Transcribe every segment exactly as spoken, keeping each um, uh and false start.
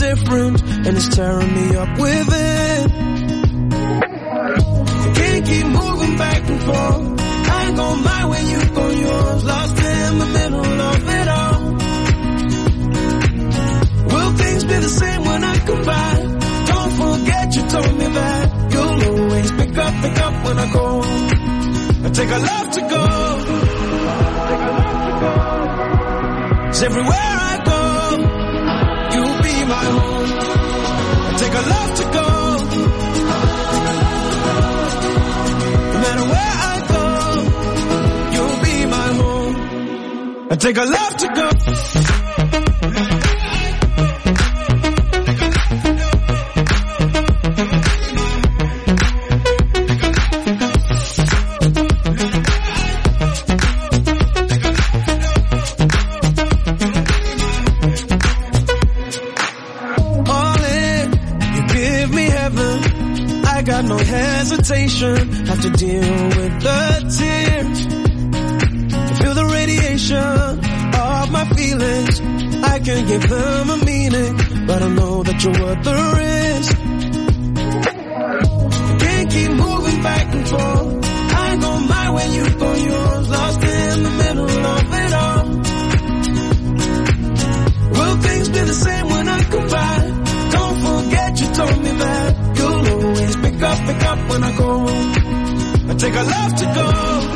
different, and it's tearing me up within. Can't keep moving back and forth. I ain't go my way, you go yours. Lost in the middle of it all. Will things be the same when I come by? Don't forget you told me that you'll always pick up, pick up when I go. I take a love to go. Cause everywhere I go, you'll be my home. I take a love to go. No matter where I go, you'll be my home. I take a love to go. No hesitation, have to deal with the tears. Feel the radiation of my feelings. I can give them a meaning, but I know that you're worth the risk. Can't keep moving back and forth. I go my way, you go yours. Lost in the middle of it all. Will things be the same when I come by? Don't forget you told me that you'll always pick up, pick up when I go. I take a love to go.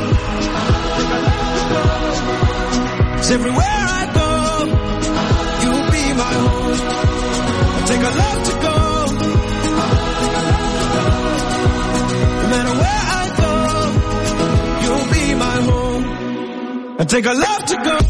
Cause everywhere I go, you'll be my home. I take a love to go. No matter where I go, you'll be my home. I take a love to go.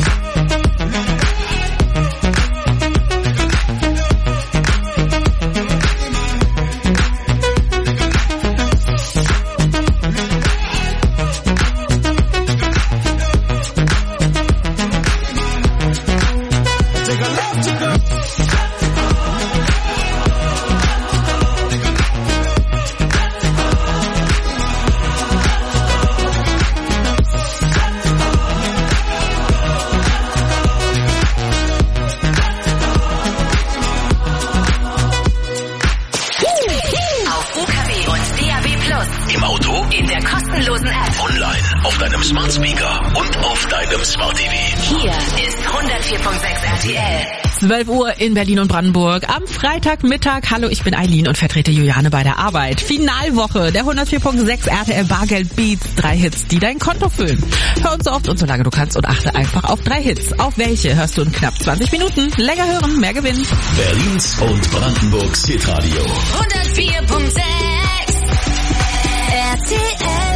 zwölf Uhr in Berlin und Brandenburg am Freitagmittag. Hallo, ich bin Eileen und vertrete Juliane bei der Arbeit. Finalwoche der hundertvier Komma sechs R T L Bargeld Beats. Drei Hits, die dein Konto füllen. Hör uns so oft und so lange du kannst und achte einfach auf drei Hits. Auf welche hörst du in knapp zwanzig Minuten? Länger hören, mehr gewinnen. Berlins und Brandenburgs Hitradio. hundertvier Komma sechs R T L.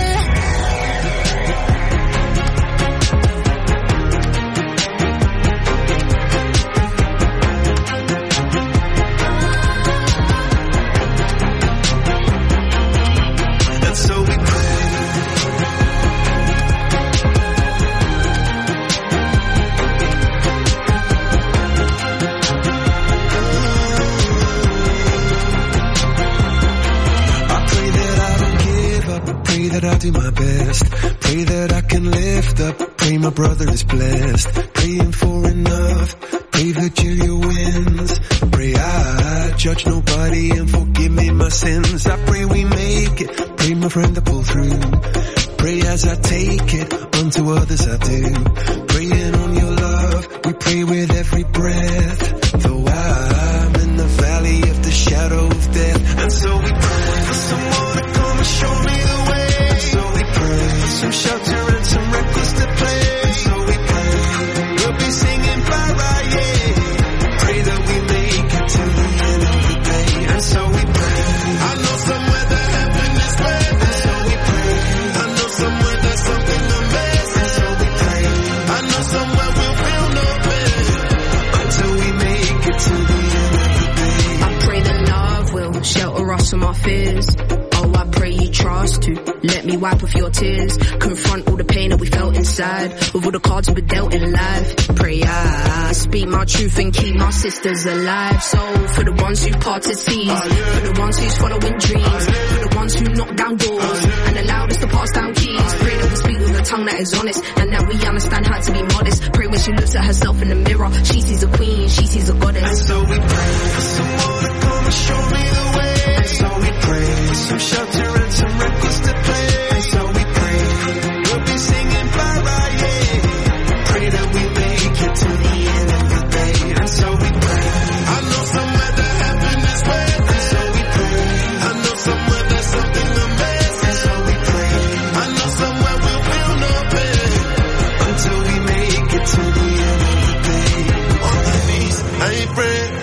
That I'll do my best. Pray that I can lift up. Pray my brother is blessed. Praying for enough. Pray Virginia wins. Pray I judge nobody and forgive me my sins. I pray we make it. Pray my friend to pull through. Pray as I take it. Unto others I do. Praying on your love. We pray with every breath. Though I'm in the valley of the shadow of death. And so we pray for someone to come and show me the way. For some shelter and some records to play. And so we pray, we'll be singing bye-bye, yeah. Pray that we make it to the end of the day. And so we pray, I know somewhere that heaven is waiting. And so we pray, I know somewhere there's something to miss. And so we pray, I know somewhere we'll feel no pain. Until we make it to the end of the day. I pray that love will shelter us from our fears. Oh, I pray you trust to let me wipe off your tears. Confront all the pain that we felt inside. With all the cards we were dealt in life. Pray I speak my truth and keep my sisters alive. So for the ones who parted seas, for the ones who's following dreams, for the ones who knock down doors and allowed us to pass down keys. Pray that we speak with a tongue that is honest and that we understand how to be modest. Pray when she looks at herself in the mirror, she sees a queen, she sees a goddess. And so we pray for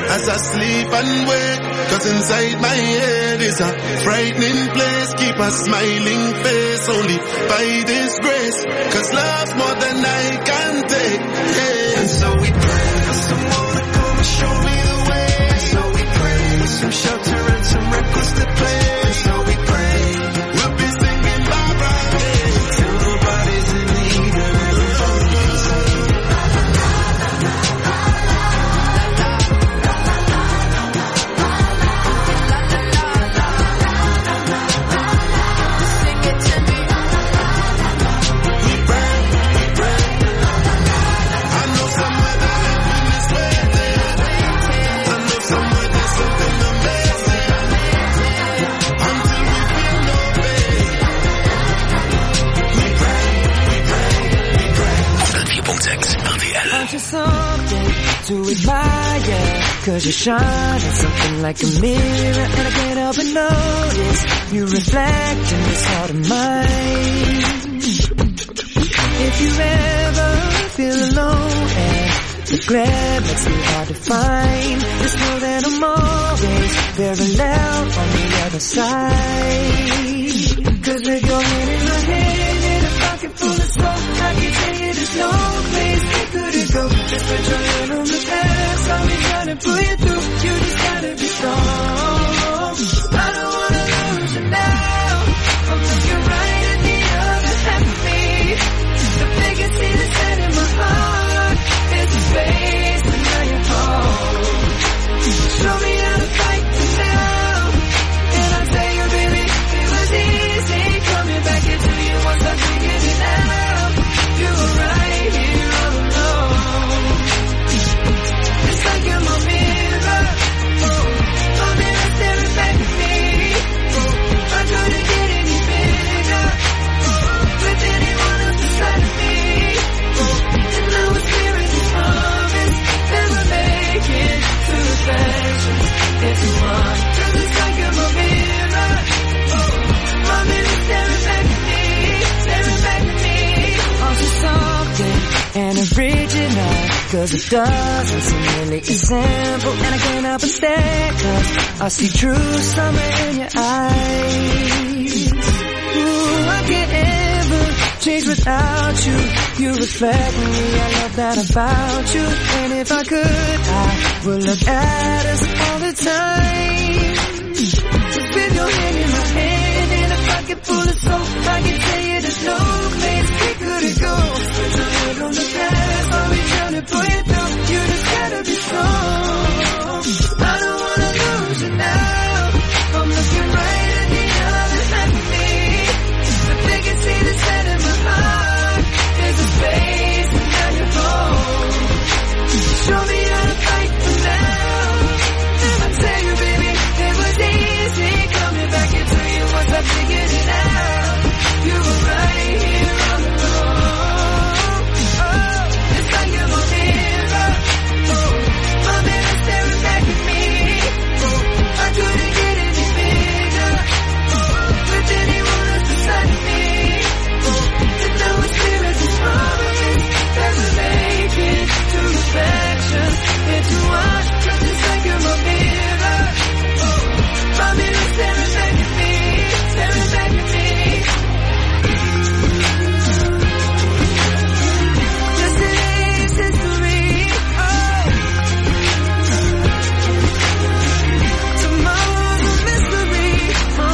as I sleep and wake. Cause inside my head is a frightening place. Keep a smiling face only by this grace. Cause love's more than I can take. Yeah. And so we pray for someone to come and show me the way. And so we pray for some shelter and some records to play. And so we pray we'll be singing Barbara Day till nobody's in need and everybody can say. Something to admire, cause you shine at something like a mirror, and I can't help but notice you reflect in this heart of mine. If you ever feel alone and the glare makes me hard to find, just know that I'm always parallel on the other side. Cause with your hand in my hand and a pocket full of smoke, I can tell you there's no place we couldn't go. Just put your hand on the past, I'll be trying to pull you through. You just gotta be strong. I don't wanna lose you now. I'm looking right at the other half of me. The vacancy that's set in my heart is a space and now you're home. Show me how to fight for now. And I'll tell you, baby, it was easy coming back into you once I figured it out. You were right here all alone. It's like you're my mirror. Oh, my mirror staring back at me. Oh, I couldn't get any bigger. With anyone else inside of me. Oh, and now it's clear as a promise that we're making two reflections into one. Cause it's like you're my mirror. Oh, my mirror staring back at me. Staring back at me. Also something and original, cause it doesn't seem really as simple. And I can't help but stare, cause I see true summer in your eyes. Ooh, I can't ever change without you. You reflect me, I love that about you. And if I could, I would look at us all the time. Just with your hand in my hand and a pocket full of soap, I can tell you there's no place we couldn't go. Put your head on the past, I'll be trying to pull you through. You just gotta be strong. I don't wanna lose you now. I'm looking right at the other half of me. The vacancy that's set in my heart is a space and now you're home. Show me how to fight for now. And I tell you, baby, it was easy coming back into you once I figured it out. You were right here all alone. Oh, it's like you're my mirror. Oh, my mirror staring back at me. Oh, I couldn't get any bigger. Oh, with anyone else beside me. Oh, and now it's clear as a promise that we're making two reflections into one. Cause it's like you're my mirror. Oh, my mirror staring back at me. Staring back at me. Just an ace history. Oh, tomorrow's a mystery. Oh,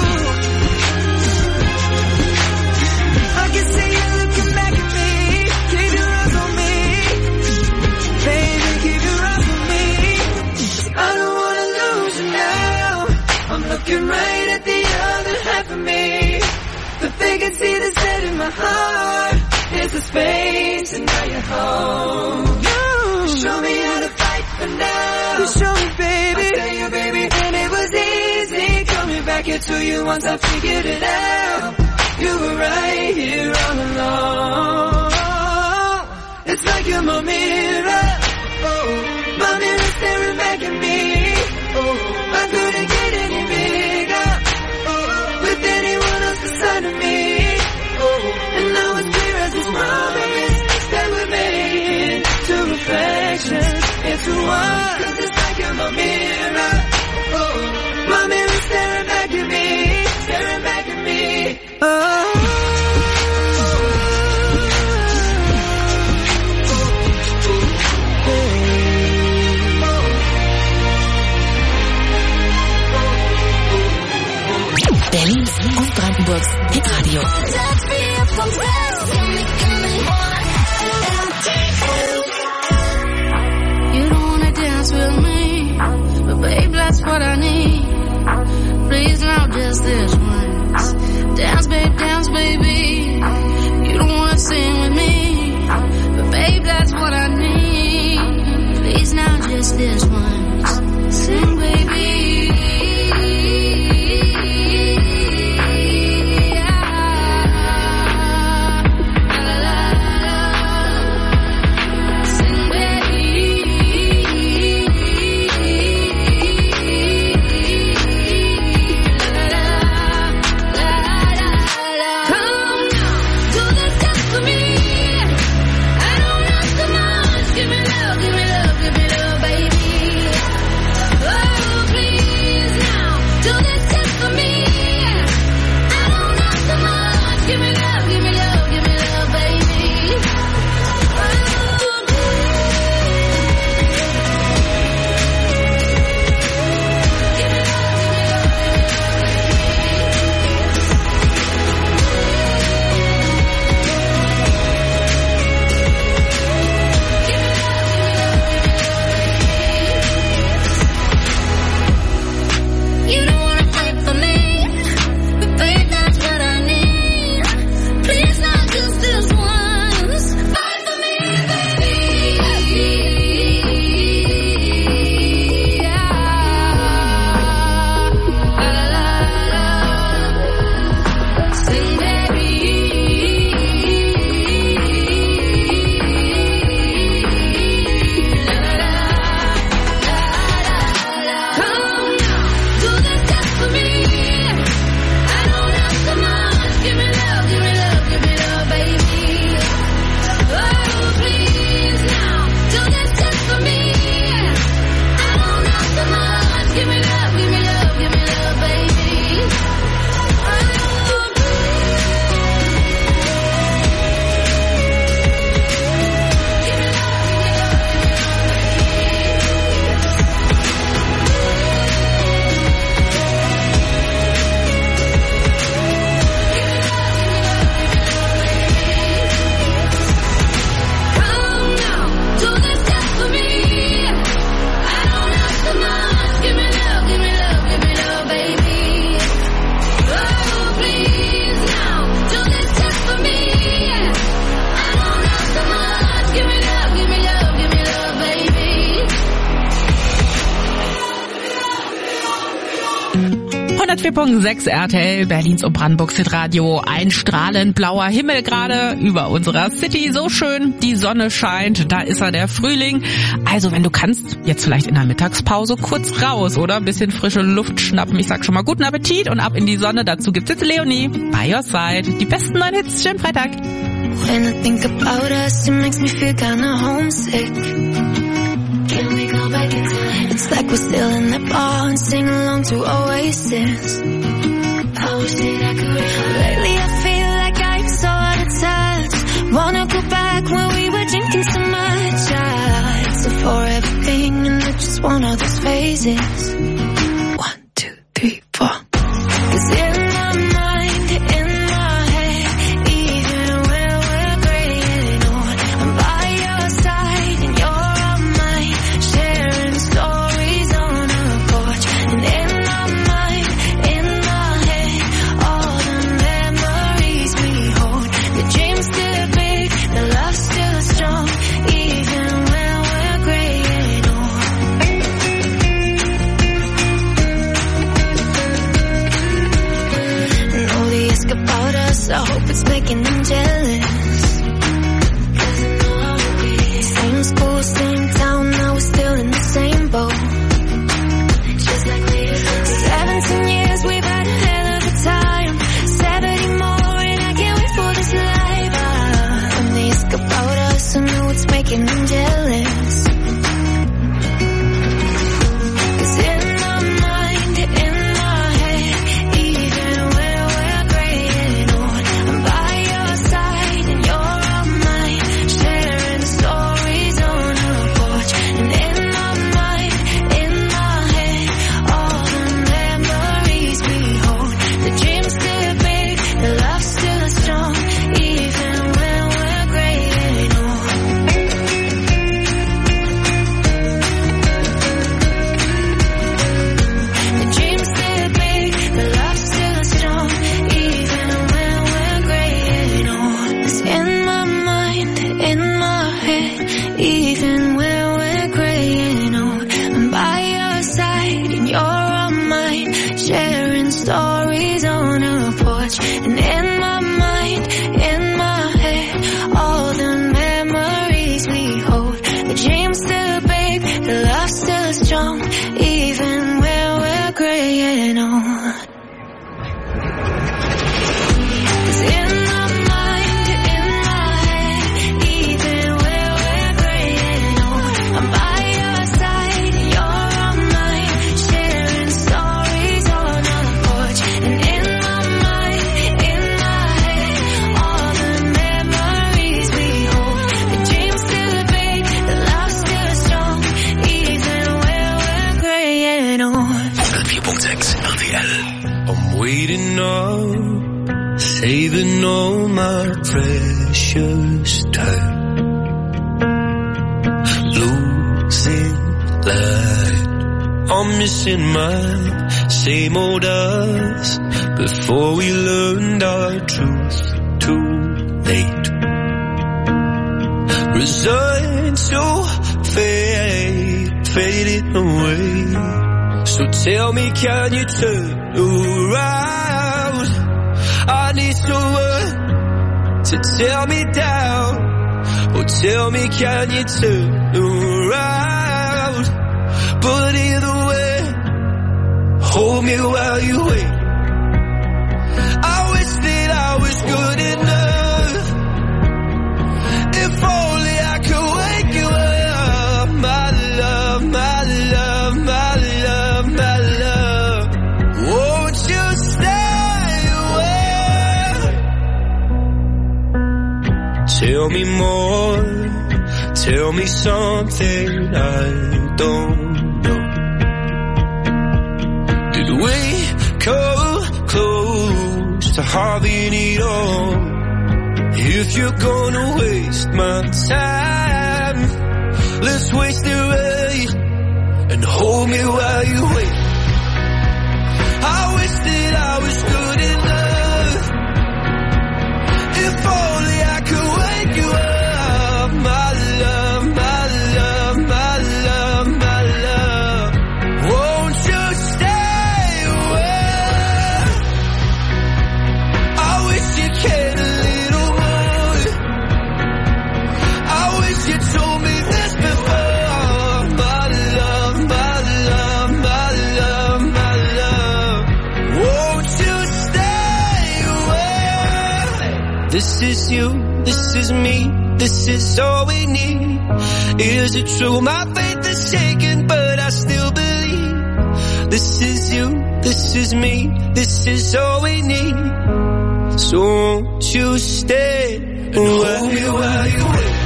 I can see you looking back at me. Keep your eyes on me, baby. Keep your eyes on me. I don't wanna lose you now. I'm looking right at the other half of me. The vacancy that's set in my heart is a space and now you're home. Show me how to fight for now. You show me, baby. I tell you, baby, and it was easy coming back into you once I figured it out. You were right here all along. It's like you're my mirror. Oh, my mirror staring back at me. Oh, I couldn't get any bigger. Oh, with anyone else beside of me. Oh, and now it's clear as this promise that we're making two reflections into one. Cause it's like you're Brandenburgs Hitradio. You don't wanna dance with me, but babe, that's what I need. Please now just this once. Dance, babe, dance, baby. You don't wanna sing with me, but babe, that's what I need. Please now just this once. Sing, baby. hundertvier Komma sechs R T L, Berlins und Brandenburgs Hitradio. Ein strahlend blauer Himmel gerade über unserer City. So schön, die Sonne scheint, da ist er, der Frühling. Also wenn du kannst, jetzt vielleicht in der Mittagspause kurz raus, oder? Ein bisschen frische Luft schnappen. Ich sag schon mal guten Appetit und ab in die Sonne. Dazu gibt's jetzt Leonie, By Your Side. Die besten neuen Hits, schönen Freitag. When I think about us, it makes me feel kinda homesick. Can we go back in time? It's like we're still in the bar and sing along to Oasis. I wish that I could recall. Lately I feel like I'm so out of touch. Wanna go back when we were drinking so much. I it's a forever thing and I just want all these phases. One, two, three, four. 'Cause in my mind, in my head, even when we're graying old, I'm by your side and you're on mine, sharing stories on a porch. And in my mind, in my head, all the memories we hold. The dream's still big, the love's still strong, even when we're graying old. And all they ask about us, I hope it's making them jealous. 'Cause I know how it be. Same school, same town, now we're still in the same boat. Just like we used to. Seventeen years, we've had a hell of a time. Seventy more, and I can't wait for this life. Ah, when they ask about us, I know it's making them jealous. 'Cause in my mind, in my head, even when we're graying old, I'm by your side and you're on mine, sharing stories on a porch. And in my mind, in my head, all the memories we hold. The dream's still big, sechs R T L. I'm waiting up, saving all my precious time, losing light. I'm missing my same old us before we learned our truth too late. Resigned to fade, fading away. So tell me, can you turn around? I need someone to tear me down. Oh, tell me, can you turn around? But either way, hold me while you wait. I wish that I was good enough. If only I could wake you up. My love, my love, my love, my love. Won't you stay away? Tell me more. Tell me something I don't. Did we come close to having it all? If you're gonna waste my time, let's waste it right and hold me while you wait. I wish that I was good enough. If only I could wake you up. My love, my love, my love, my love. Won't you stay away? I wish you cared a little more. I wish you told me this before. My love, my love, my love, my love. Won't you stay away? This is you, this is me, this is all we need. Is it true? My faith is shaken, but I still believe. This is you, this is me, this is all we need. So won't you stay and hold me while you wait?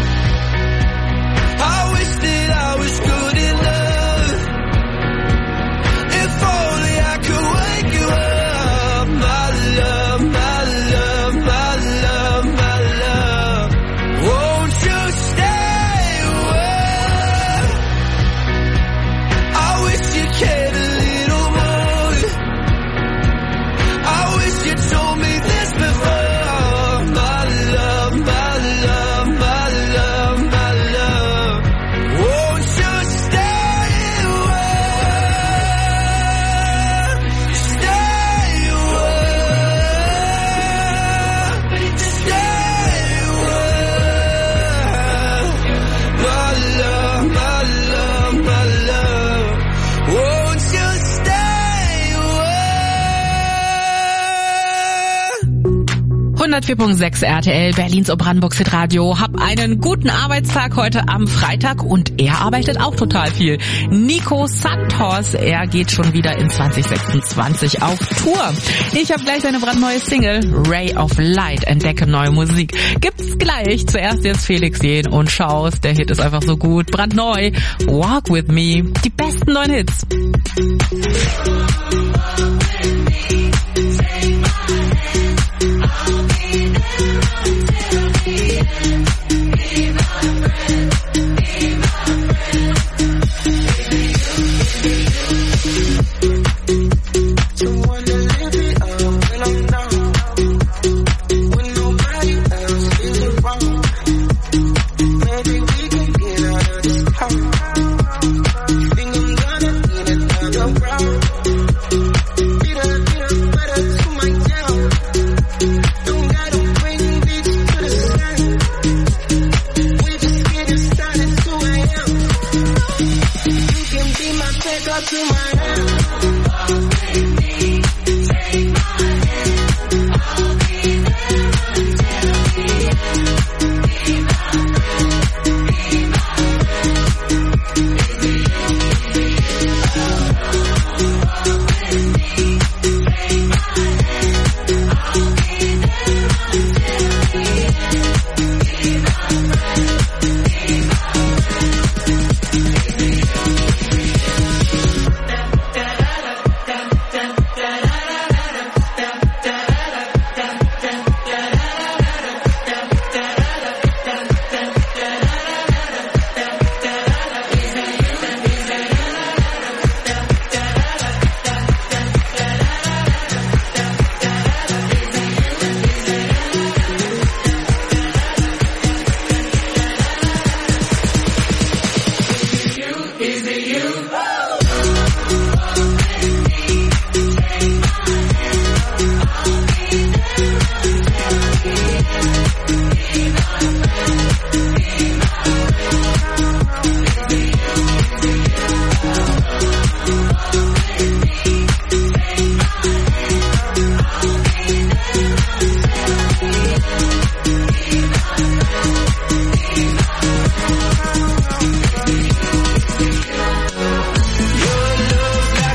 I wish that I was good enough. If only I could wake you up. My love, my love, my love, my love. Won't you stay away? I wish you cared a little more. I wish you told me this before. My love, my love, my love, my love. Won't you stay away? Stay away. Stay away. My love, my love, my love. Won't you stay away? hundertvier Komma sechs R T L, Berlins und Brandenburgs Hitradio. Hab einen guten Arbeitstag heute am Freitag und er arbeitet auch total viel. Nico Santos, er geht schon wieder in zwanzig sechsundzwanzig auf Tour. Ich habe gleich seine brandneue Single Ray of Light, entdecke neue Musik. Gibt's gleich. Zuerst jetzt Felix Jähn und Schaus, der Hit ist einfach so gut. Brandneu, Walk With Me, die besten neuen Hits.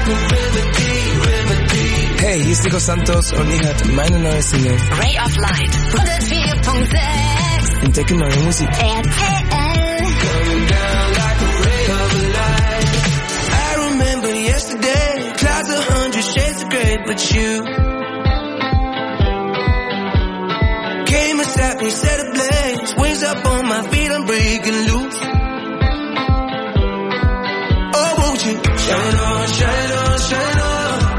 Hey, hier ist Nico Santos und ihr hört meine neue Single Ray of Light. hundertvier Komma sechs. Entdecke neue Musik. R T L. I remember yesterday, clouds a hundred shades of grey, but you came and sat me, set ablaze, wings up on my feet, I'm breaking loose. Oh, won't you shine on, shine on, shine on.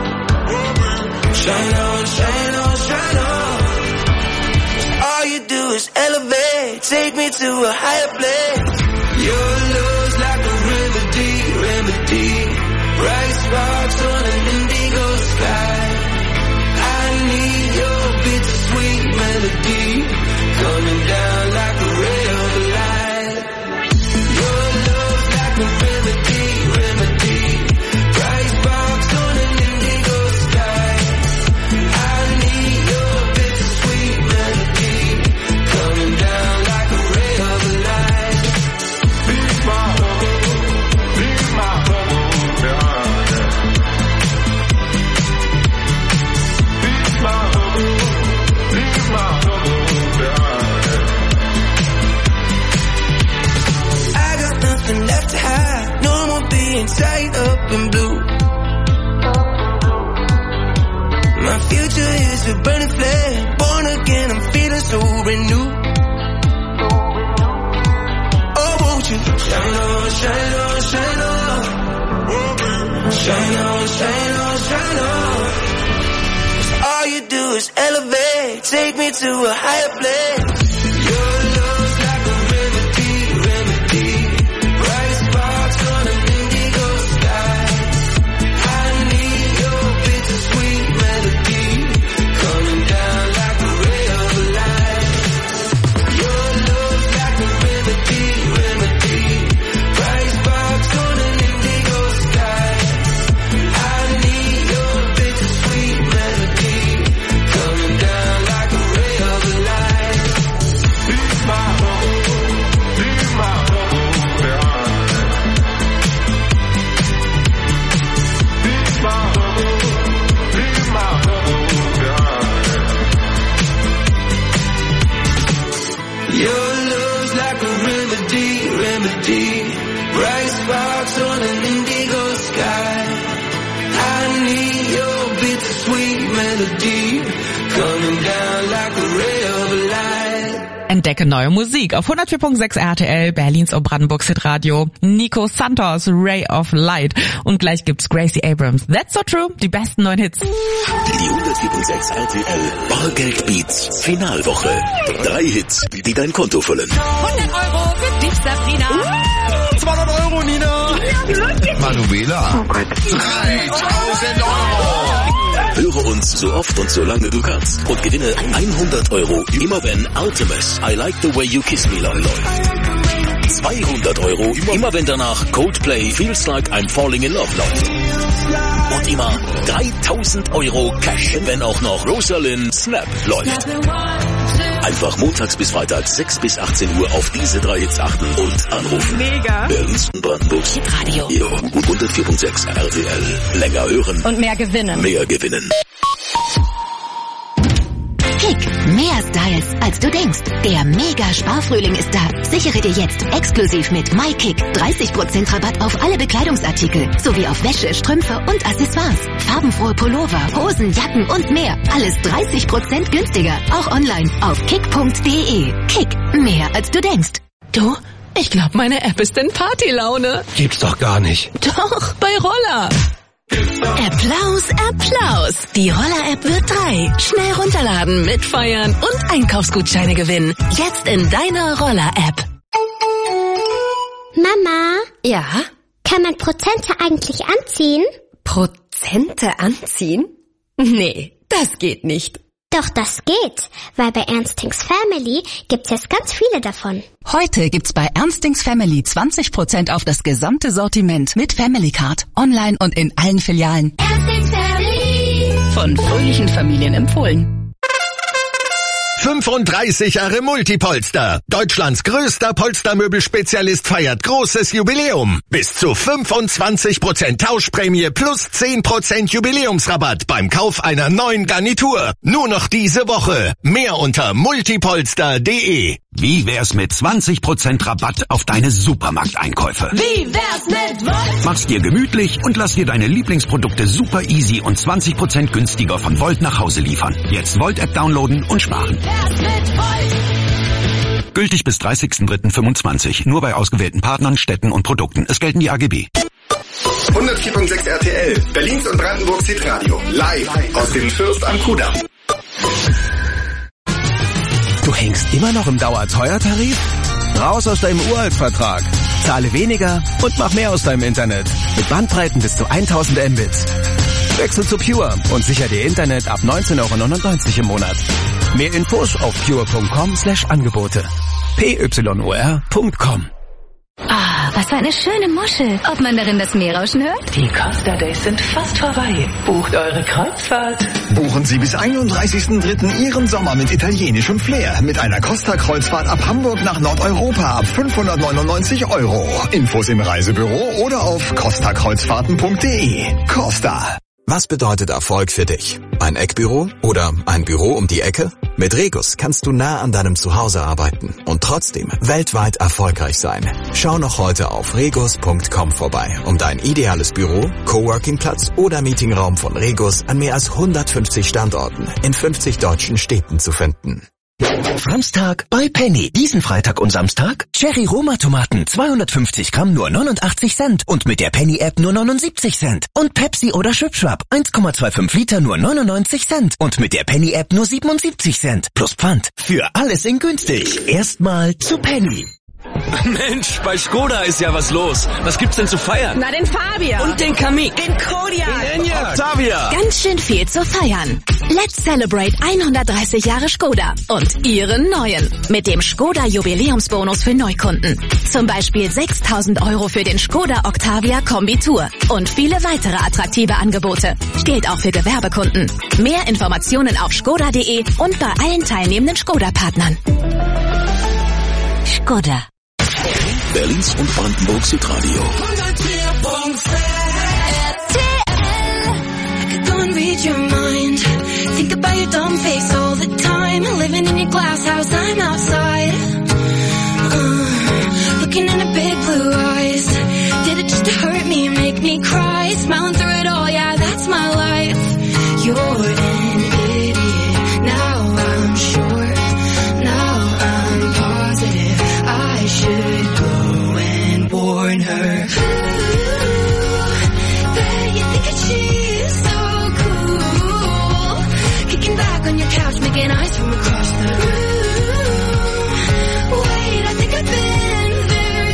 Shine on, shine on, shine on. All you do is elevate, take me to a higher place. Your love's like a remedy, remedy. Bright sparks on an indigo sky. I need your bittersweet melody, coming down like a ray of light. Your love's like a remedy, remedy. Bright sparks on an indigo sky. I need your bittersweet melody, coming down like a ray of light. Be my bubble, be my bubble, yeah. Be my bubble, be my bubble, yeah. I got nothing left to hide, no more being tied up in blue. My future is a burning flame, born again, I'm feeling so renewed. Oh, won't you shine on, shine on, shine on. Shine on, shine on, shine on. 'Cause all you do is elevate, take me to a higher place. Your love's like a remedy, remedy. Bright sparks on an indigo sky. I need your bittersweet melody, coming down like a ray of light. Your love's like a remedy, remedy. Bright sparks on an indigo sky. I need your bittersweet melody, coming down like a ray of light. Be my bubble, be my bubble, yeah. Be my bubble, be my bubble, yeah. Your love's like a remedy, remedy. Bright sparks on an indigo sky. I need your bittersweet melody, coming down like a ray of light. Entdecke neue Musik auf hundertvier Komma sechs R T L, Berlins und Brandenburgs Hitradio. Nico Santos, Ray of Light. Und gleich gibt's Gracie Abrams. That's so true, die besten neuen Hits. Die hundertvier Komma sechs R T L Bargeld Beats Finalwoche. Drei Hits, die dein Konto füllen. hundert Euro für dich, Sabrina. zweihundert Euro, Nina. Manuela. Oh Gott. dreitausend Euro. Höre uns so oft und so lange du kannst und gewinne hundert Euro, immer wenn Artemis I Like the Way You Kiss Me läuft. zweihundert Euro, immer wenn danach Coldplay Feels Like I'm Falling in Love läuft. Und immer dreitausend Euro Cash, wenn auch noch Rosalind Snap läuft. Einfach montags bis freitags sechs bis achtzehn Uhr auf diese drei Hits achten und anrufen. Mega. Berlins und Brandenburgs Radio. Ja, und hundertvier Komma sechs R T L. Länger hören. Und mehr gewinnen. Mehr gewinnen. Kick, mehr Styles als du denkst. Der Mega-Sparfrühling ist da. Sichere dir jetzt exklusiv mit MyKick dreißig Prozent Rabatt auf alle Bekleidungsartikel sowie auf Wäsche, Strümpfe und Accessoires. Farbenfrohe Pullover, Hosen, Jacken und mehr. Alles dreißig Prozent günstiger. Auch online auf kick punkt de. Kick, mehr als du denkst. Du, ich glaube, meine App ist in Partylaune. Gibt's doch gar nicht. Doch, bei Roller. Applaus, Applaus. Die Roller-App wird drei. Schnell runterladen, mitfeiern und Einkaufsgutscheine gewinnen. Jetzt in deiner Roller-App. Mama? Ja? Kann man Prozente eigentlich anziehen? Prozente anziehen? Nee, das geht nicht. Doch, das geht, weil bei Ernstings Family gibt's jetzt ganz viele davon. Heute gibt's bei Ernstings Family zwanzig Prozent auf das gesamte Sortiment mit Family Card, online und in allen Filialen. Ernstings Family. Von fröhlichen Familien empfohlen. fünfunddreißig Jahre Multipolster. Deutschlands größter Polstermöbelspezialist feiert großes Jubiläum. Bis zu fünfundzwanzig Prozent Tauschprämie plus zehn Prozent Jubiläumsrabatt beim Kauf einer neuen Garnitur. Nur noch diese Woche. Mehr unter multipolster punkt de. Wie wär's mit zwanzig Prozent Rabatt auf deine Supermarkteinkäufe? Wie wär's mit Volt? Mach's dir gemütlich und lass dir deine Lieblingsprodukte super easy und zwanzig Prozent günstiger von Volt nach Hause liefern. Jetzt Volt-App downloaden und sparen. Wie wär's mit Volt? Gültig bis dreißigsten dritten fünfundzwanzig. Nur bei ausgewählten Partnern, Städten und Produkten. Es gelten die A G B. hundertvier Komma sechs R T L, Berlins und Brandenburgs Hitradio. Live aus dem Fürst am Kudamm. Du hängst immer noch im Dauerteuertarif? Raus aus deinem Uraltvertrag. Zahle weniger und mach mehr aus deinem Internet. Mit Bandbreiten bis zu tausend Mbits. Wechsel zu Pure und sicher dir Internet ab neunzehn Euro neunundneunzig im Monat. Mehr Infos auf pure punkt com slash Angebote. P Y O R punkt com. Ah, was für eine schöne Muschel. Ob man darin das Meerrauschen hört? Die Costa Days sind fast vorbei. Bucht eure Kreuzfahrt. Buchen Sie bis einunddreißigsten dritten Ihren Sommer mit italienischem Flair. Mit einer Costa-Kreuzfahrt ab Hamburg nach Nordeuropa ab fünfhundertneunundneunzig Euro. Infos im Reisebüro oder auf costa kreuzfahrten punkt de. Costa. Was bedeutet Erfolg für dich? Ein Eckbüro oder ein Büro um die Ecke? Mit Regus kannst du nah an deinem Zuhause arbeiten und trotzdem weltweit erfolgreich sein. Schau noch heute auf regus punkt com vorbei, um dein ideales Büro, Coworking-Platz oder Meetingraum von Regus an mehr als hundertfünfzig Standorten in fünfzig deutschen Städten zu finden. Samstag bei Penny. Diesen Freitag und Samstag Cherry Roma Tomaten zweihundertfünfzig Gramm nur neunundachtzig Cent und mit der Penny App nur neunundsiebzig Cent. Und Pepsi oder Schwipschwap eins Komma fünfundzwanzig Liter nur neunundneunzig Cent und mit der Penny App nur siebenundsiebzig Cent. Plus Pfand. Für alles in günstig. Erstmal zu Penny. Mensch, bei Skoda ist ja was los. Was gibt's denn zu feiern? Na, den Fabia. Und den Kamiq. Den Kodiaq. Den Enyaq. Octavia. Ganz schön viel zu feiern. Let's celebrate hundertdreißig Jahre Skoda und ihren neuen. Mit dem Skoda Jubiläumsbonus für Neukunden. Zum Beispiel sechstausend Euro für den Skoda Octavia Kombi Tour. Und viele weitere attraktive Angebote. Gilt auch für Gewerbekunden. Mehr Informationen auf skoda punkt de und bei allen teilnehmenden Skoda-Partnern. Skoda. Berlins und Brandenburgs Hitradio. Read your mind. Think about your dumb face all the time. Living in your glass house, I'm outside. Uh, looking in the big blue eyes. Did it just to hurt me, make me cry? Smiling through it all, yeah, that's my life. You're an idiot. Now I'm sure. Now I'm positive. I should go and warn her. On your couch, making eyes from across the room. Wait, I think I've been there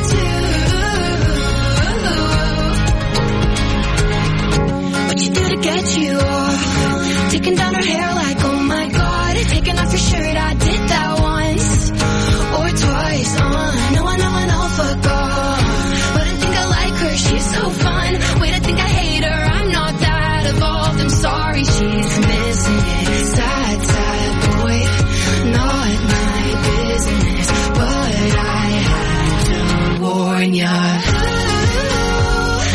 too. What you do to get you off? Taking down her hair like, oh my god. Taking off your shirt, I did that once or twice. Uh, no, I know, I know, fuck off. But I think I like her, she's so fun. Wait, I think I hate her, I'm not that evolved. I'm sorry, she's missing it. Sad, sad boy, not my business, but I had to warn ya.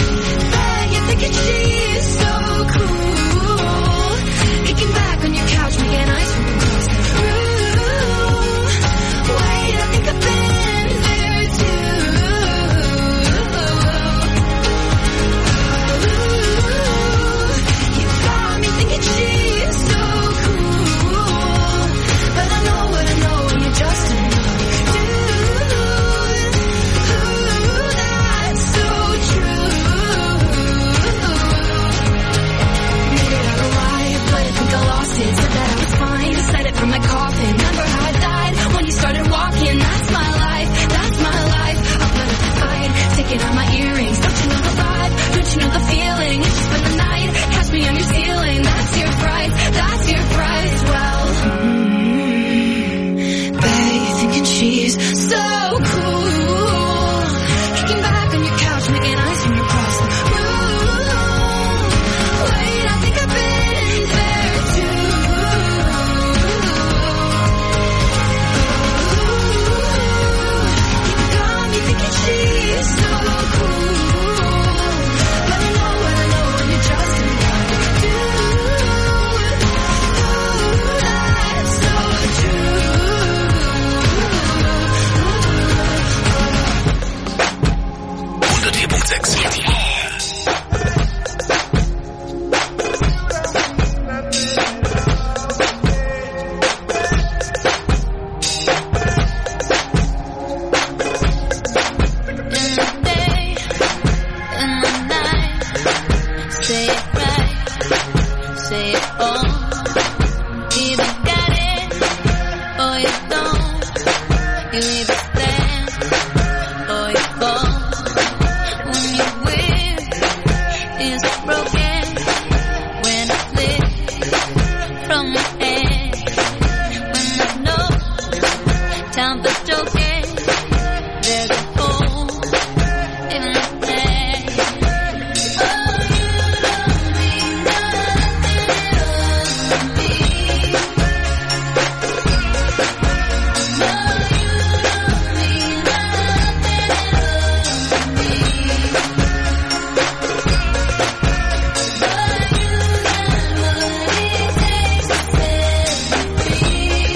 Ooh, you're thinking she's so cool. Kicking back on your couch, say it all. Either got it or you don't. You either stand or you fall. When your will is broken, when it slips from your head, when there's no time for joking, there's a hole in the head. Oh, you don't mean nothing at all to me. No, you don't mean nothing at all to me. But you got what it takes to set me free.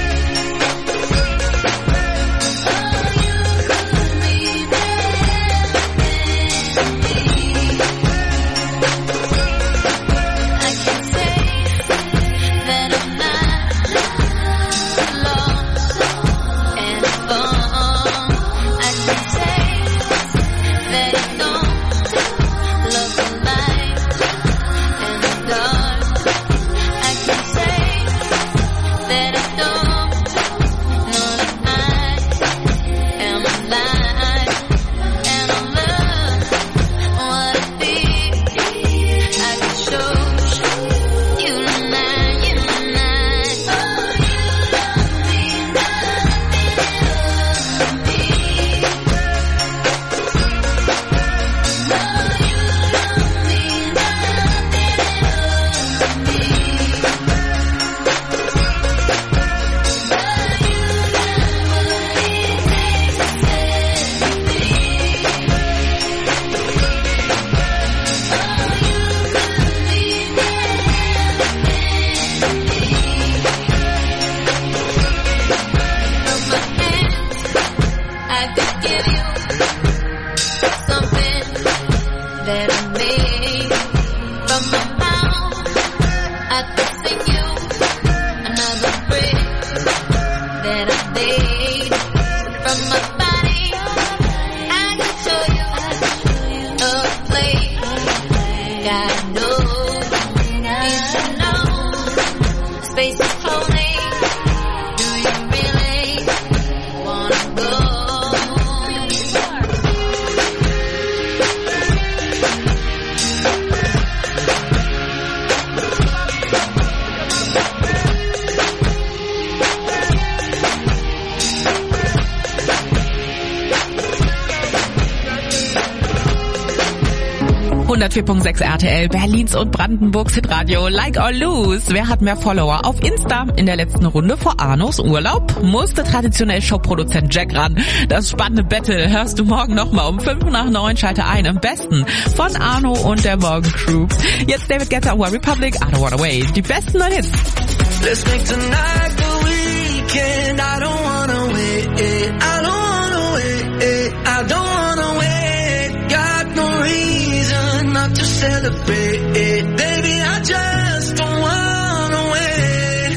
hundertvier Komma sechs R T L, Berlins und Brandenburgs Hitradio. Like or lose. Wer hat mehr Follower auf Insta? In der letzten Runde vor Arnos Urlaub musste traditionell Showproduzent Jack ran. Das spannende Battle hörst du morgen nochmal um fünf nach neun. Schalte ein. Am besten von Arno und der Morgencrew. Jetzt David Guetta, One Republic, I Don't Wanna Wait. Die besten neuen Hits. Let's make tonight the weekend. I don't wanna wait. I don't wanna wait. I don't wanna wait. Got no reason not to celebrate. Baby, I just don't wanna wait.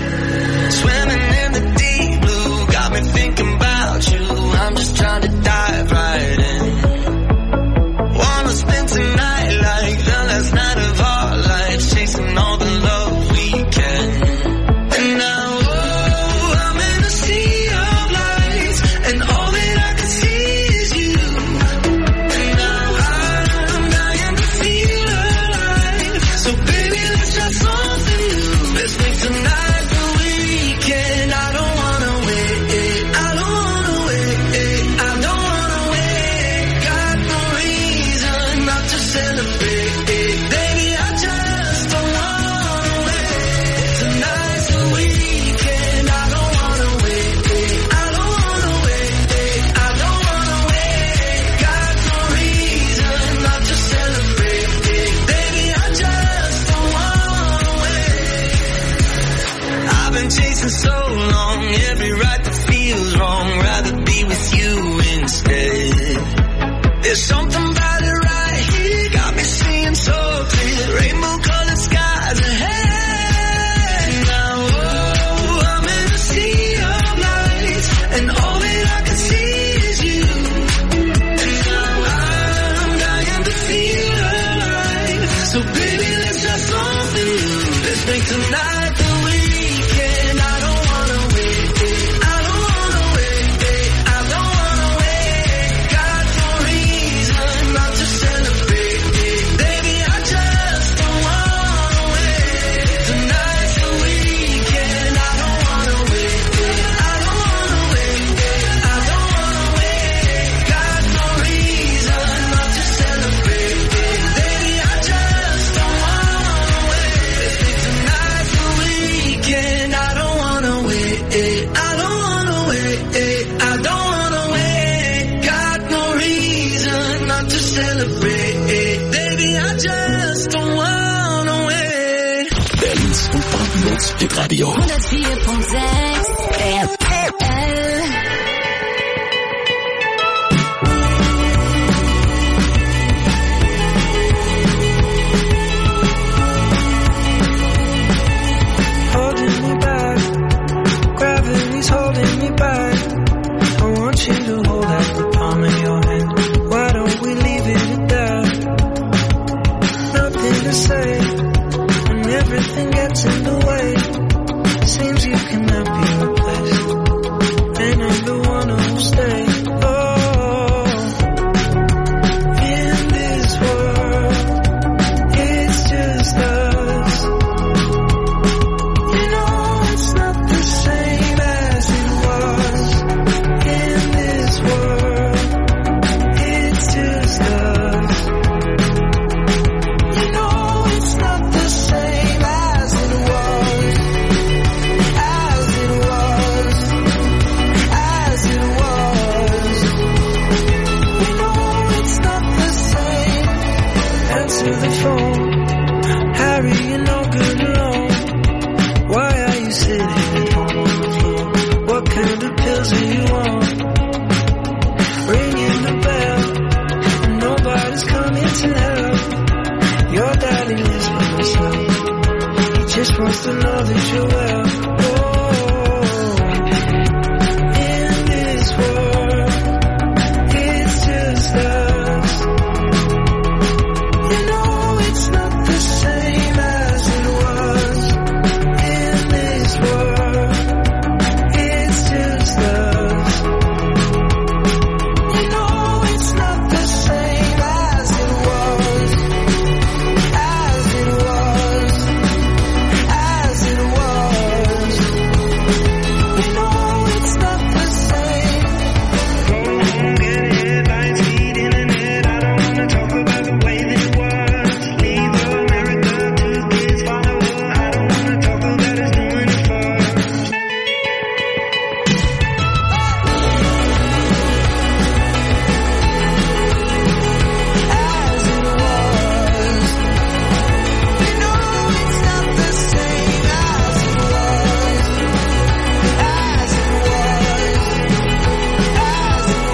Swimming in the deep blue, got me thinking about you. I'm just trying to dive right in. Wanna spend tonight like the last night of our lives, chasing all the love we can. And now, oh, I'm in a sea of lights, and all that I can see is you. And now I'm dying to feel alive. So baby, let's try something new. Let's make tonight the weekend. I don't wanna wait. I don't wanna wait. I don't wanna wait. Got no reason not to celebrate. Baby, I just don't wanna wait. Tonight's the weekend. I don't wanna wait. I don't wanna wait. I don't wanna wait. Got no reason not to celebrate. Baby, I just don't wanna wait. I've been chasing so long, every right that feels wrong. Rather be with you instead. There's something about it right here, got me seeing so clear. Rainbow colored skies ahead. Now, oh, I'm in a sea of lights, and all that I can see is you. And now I'm dying to feel alive. So baby, let's just one for you. Let's make tonight the weekend. I don't wanna wait. I don't wanna wait. I don't wanna wait. Got no reason not to celebrate. Baby, I just don't wanna wait. Tonight's the weekend. I don't wanna wait. I don't wanna wait. I don't wanna wait. Got no reason not to celebrate. Baby, I just don't wanna wait. Tonight's the weekend. I don't wanna wait. I don't wanna wait. I don't wanna wait. Got no reason not to celebrate. Baby, I just don't wanna wait. Berlins und Brandenburgs Hitradio. hundertvier Komma sechs R T L. Holding me back, gravity's holding me back. I want you to hold out the palm of your hand. Why don't we leave it at that? Nothing to say when everything gets in the way. Seems you cannot be replaced, and I'm the one who'll stay. Oh, in this world, it's just us. You know it's not the same as it was. In this world, it's just us. You know it's not the same as it was. As it was. As it was. You know it's not the same. Answer the phone. Harry, you're no good alone. Why are you sitting at home on the floor? What kind of pills are you on? Ringing the bell, and nobody's coming to help. Your daddy lives by himself. He just wants to know that you're well. Oh, in this world, it's just us. You know it's not the same as it was. In this world, it's just us. You know it's not the same as it was. As it was. As it was. You know it's not the same. Go home, get a headline, speed internet. I don't wanna talk about the way that it was. Leave America, two kids follow her. I don't wanna talk about us doing it first. As it was. You know it's not the same as it was. As it was. As it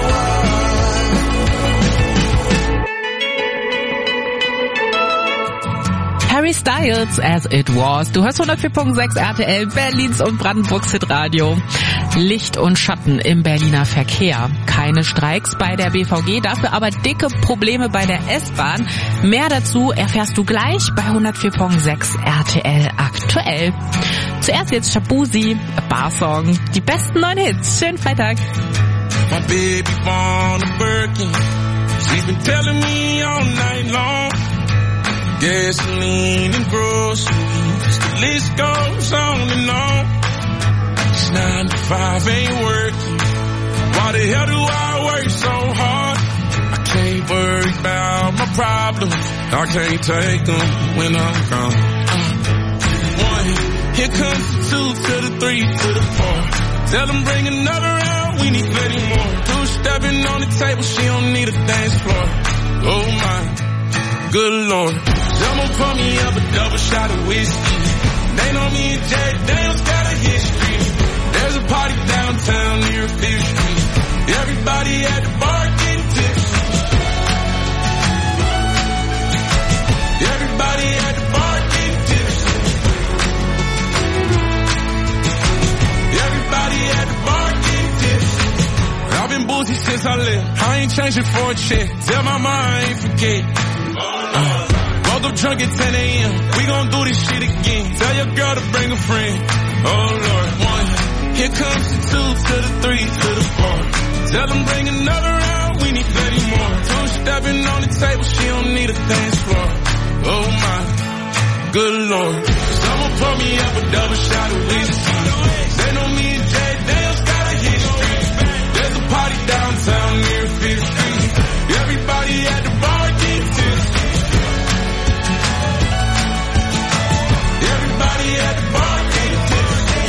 was. Harry Styles, As It Was. Du hörst hundertvier Komma sechs R T L, Berlins und Brandenburgs Hitradio. Licht und Schatten im Berliner Verkehr. Keine Streiks bei der B V G, dafür aber dicke Probleme bei der S-Bahn. Mehr dazu erfährst du gleich bei hundertvier Komma sechs R T L aktuell. Zuerst jetzt Shabuzi, Barsong, die besten neuen Hits. Schönen Freitag. My baby born a Birkin. She's been telling me all night long. Gasoline and groceries. The list goes on and on. It's nine to five ain't working. Why the hell do I work so hard? I can't worry about my problems. I can't take them when I'm gone. Uh, one, here comes the two to the three to the four. Tell them bring another round, we need plenty more. Two stepping on the table, she don't need a dance floor. Oh my, good lord. Someone pour me up a double shot of whiskey. They know me and Jack Daniels got a history. There's a party downtown near Fifth Street. Everybody at the bar getting tipsy. Everybody at the bar getting tipsy. Everybody at the bar getting tipsy. I've been boozy since I left. I ain't changing for a check. Tell my mama I ain't forget. Uh, Woke up drunk at ten a.m. We gon' do this shit again. Tell your girl to bring a friend. Oh Lord, one. Here comes the two to the three to the four. Tell them bring another round. We need thirty more. Two stepping on the table. She don't need a dance floor. Oh my, good Lord. Someone pour me up a double shot of whiskey. They know me and Jay Dale's got a history. There's a party downtown near Fifth Street. Everybody at the bar get tipsy. Everybody at the bar get tipsy.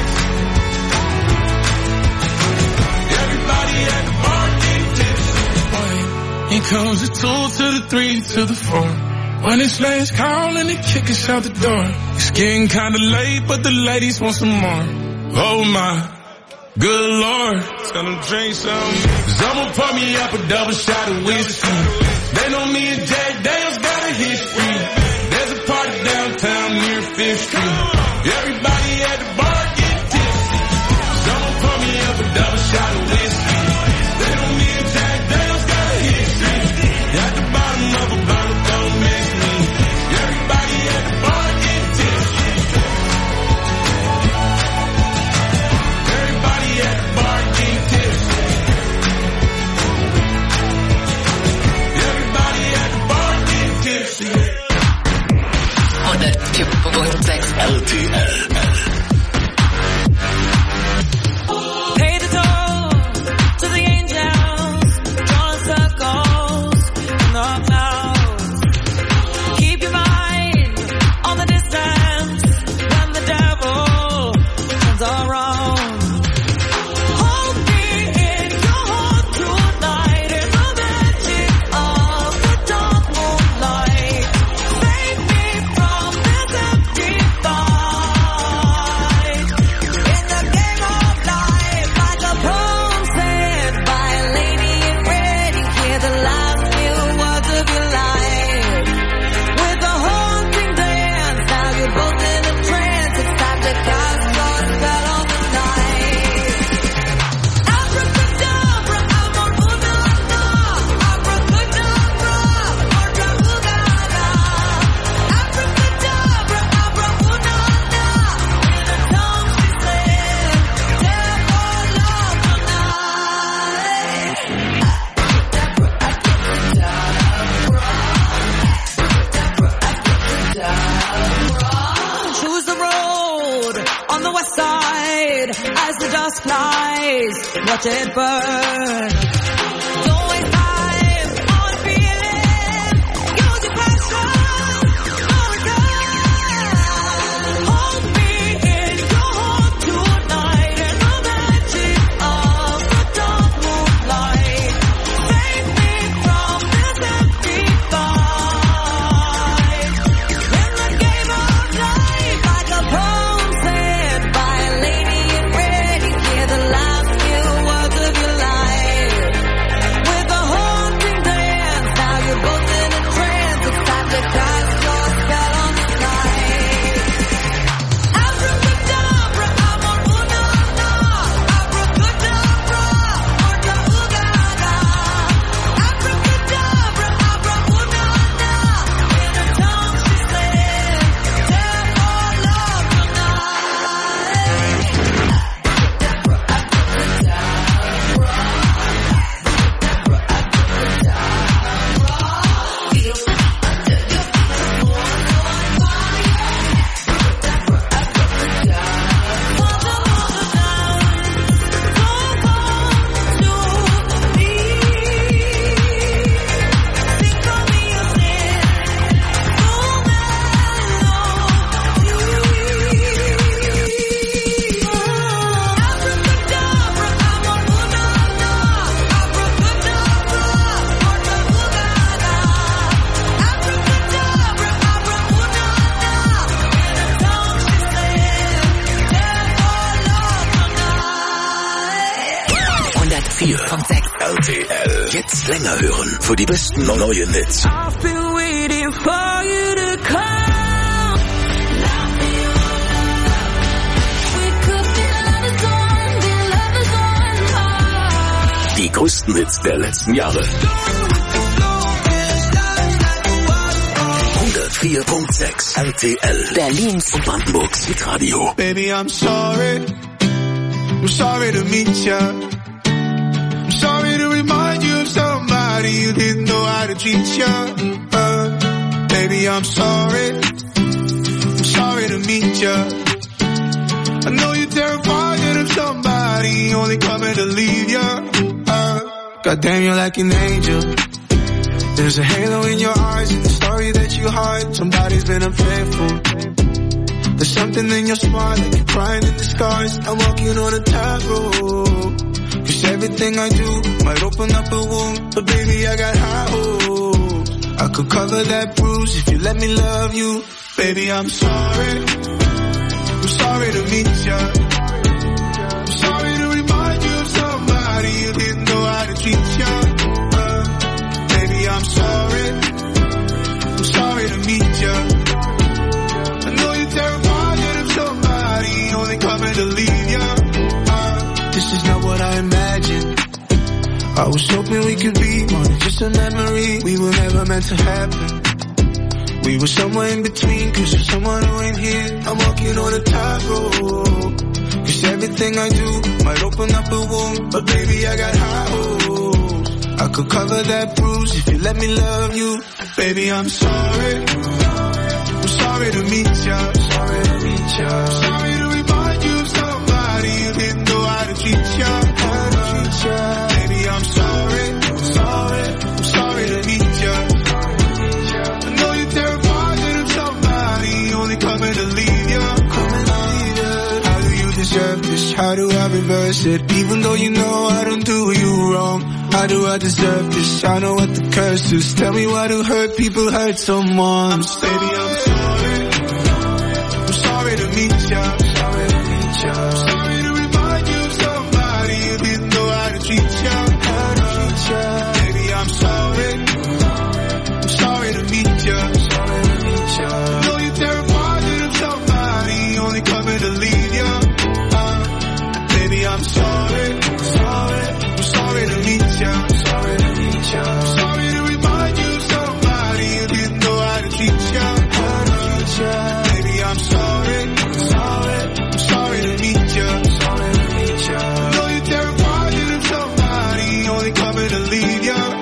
Everybody at the bar get tipsy. Here comes the two to the three to the four. When it's last call and they kick us out the door. It's getting kinda late, but the ladies want some more. Oh my, good Lord. Tell them drink some. Someone pour me up a double shot of whiskey. They know me and Jack Dale's got a history. There's a party downtown near Fifth Street. Everybody at the bar get tipsy. Someone pour me up a double shot of whiskey. They know me and Jack Dale's got a history. At the bottom of a bottle, don't mix me. Everybody at the bar get tipsy. Everybody at the bar get tipsy. Everybody at the bar get tipsy. hundertvier Komma sechs R T L. Pay the toll to the angels, drawing circles in the clouds. Keep your mind on the distance when the devil turns around. Hold me in your heart tonight in the magic of the dark moonlight. Save me from this empty fight. In the game of life, like a poem said by a lady in red, you hear the last few words of your life. With a haunting dance, now you're both in a trance. It's time to cast your spell on the night. Abracadabra, amor-una-na. Abracadabra, amor-una-na. Abracadabra, amor-una-na. In a tongue she said, tell for love tonight. Choose the road on the west side as the dust flies. Watch it burn. Don't waste time on feeling. Use your passion for return. Hold me in your heart tonight in the magic of the dark moonlight. Save me from this empty fight. In the game of life, like a poem said by a lady in red, you hear the last few words of your life. With a haunting dance, now you're both in a trance. It's time to cast your spell on the night. Abracadabra, amor-una-na. Abracadabra, amor-una-na. Abracadabra, amor-una-na. In a tongue she said, tell for love hundertvier Komma sechs R T L. Jetzt länger hören für die besten neuen Hits. I've been waiting for you to come. We could be lovers on, be lovers on. Die größten Hits der letzten Jahre. hundertvier Komma sechs R T L. Berlins und Brandenburgs Hitradio. Baby, I'm sorry. I'm sorry to meet ya. I'm sorry to remind you of somebody you didn't know how to treat ya. Uh, baby, I'm sorry. I'm sorry to meet ya. I know you're terrified of somebody only coming to leave ya. Uh, goddamn, you're like an angel. There's a halo in your eyes and the story that you hide. Somebody's been unfaithful. There's something in your smile like you're crying in the scars. I'm walking on a tightrope. Cause everything I do might open up a wound, but baby, I got high hopes. I could cover that bruise if you let me love you. Baby, I'm sorry. I'm sorry to meet ya. I'm sorry to remind you of somebody you didn't know how to treat ya. Uh, baby, I'm sorry. I'm sorry to meet ya. I know you're terrified of somebody only coming to leave ya. Uh, this is not what I imagined. I was hoping we could be more than just a memory. We were never meant to happen. We were somewhere in between, cause you're someone who ain't here. I'm walking on a tightrope. Cause everything I do might open up a wound, but baby, I got high hopes. I could cover that bruise if you let me love you. Baby, I'm sorry. I'm sorry to meet ya. Sorry to meet ya. Sorry to remind you of somebody you didn't know how to treat ya. How to treat ya. Baby, I'm sorry. I'm sorry. I'm sorry to meet ya. Only coming to leave you. Coming to leave you. How do you deserve this? How do I reverse it? Even though you know I don't do you wrong. How do I deserve this? I know what the curse is. Tell me why do hurt people hurt someone? Baby, I'm sorry. I'm sorry to meet ya. Sorry to meet ya. Sorry to remind you of somebody you didn't know how to treat ya. How to treat ya. Baby, I'm sorry. I'm sorry to meet ya. Sorry to meet ya. Know you're terrified of somebody only coming to leave ya. Uh, baby, I'm sorry. Sorry. I'm sorry to meet ya. Sorry to meet ya. Sorry to remind you of somebody you didn't know how to treat ya. How to treat ya. Baby, I'm sorry. Sorry. I'm sorry to meet ya. Sorry to meet ya. Know you're terrified of somebody only coming to leave ya.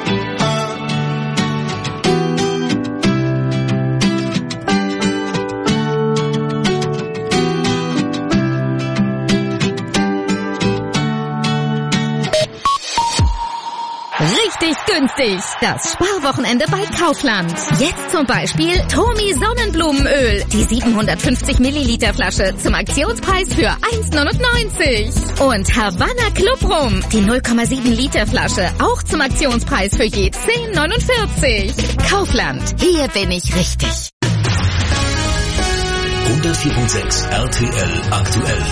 Richtig günstig. Das Sparwochenende bei Kaufland. Jetzt zum Beispiel Tomi Sonnenblumenöl. Die siebenhundertfünfzig Milliliter Flasche zum Aktionspreis für eins neunundneunzig. Und Havanna Club Rum. Die null Komma sieben Liter Flasche. Auch zum Aktionspreis für je zehn neunundvierzig. Kaufland. Hier bin ich richtig. hundertvier Komma sechs R T L aktuell.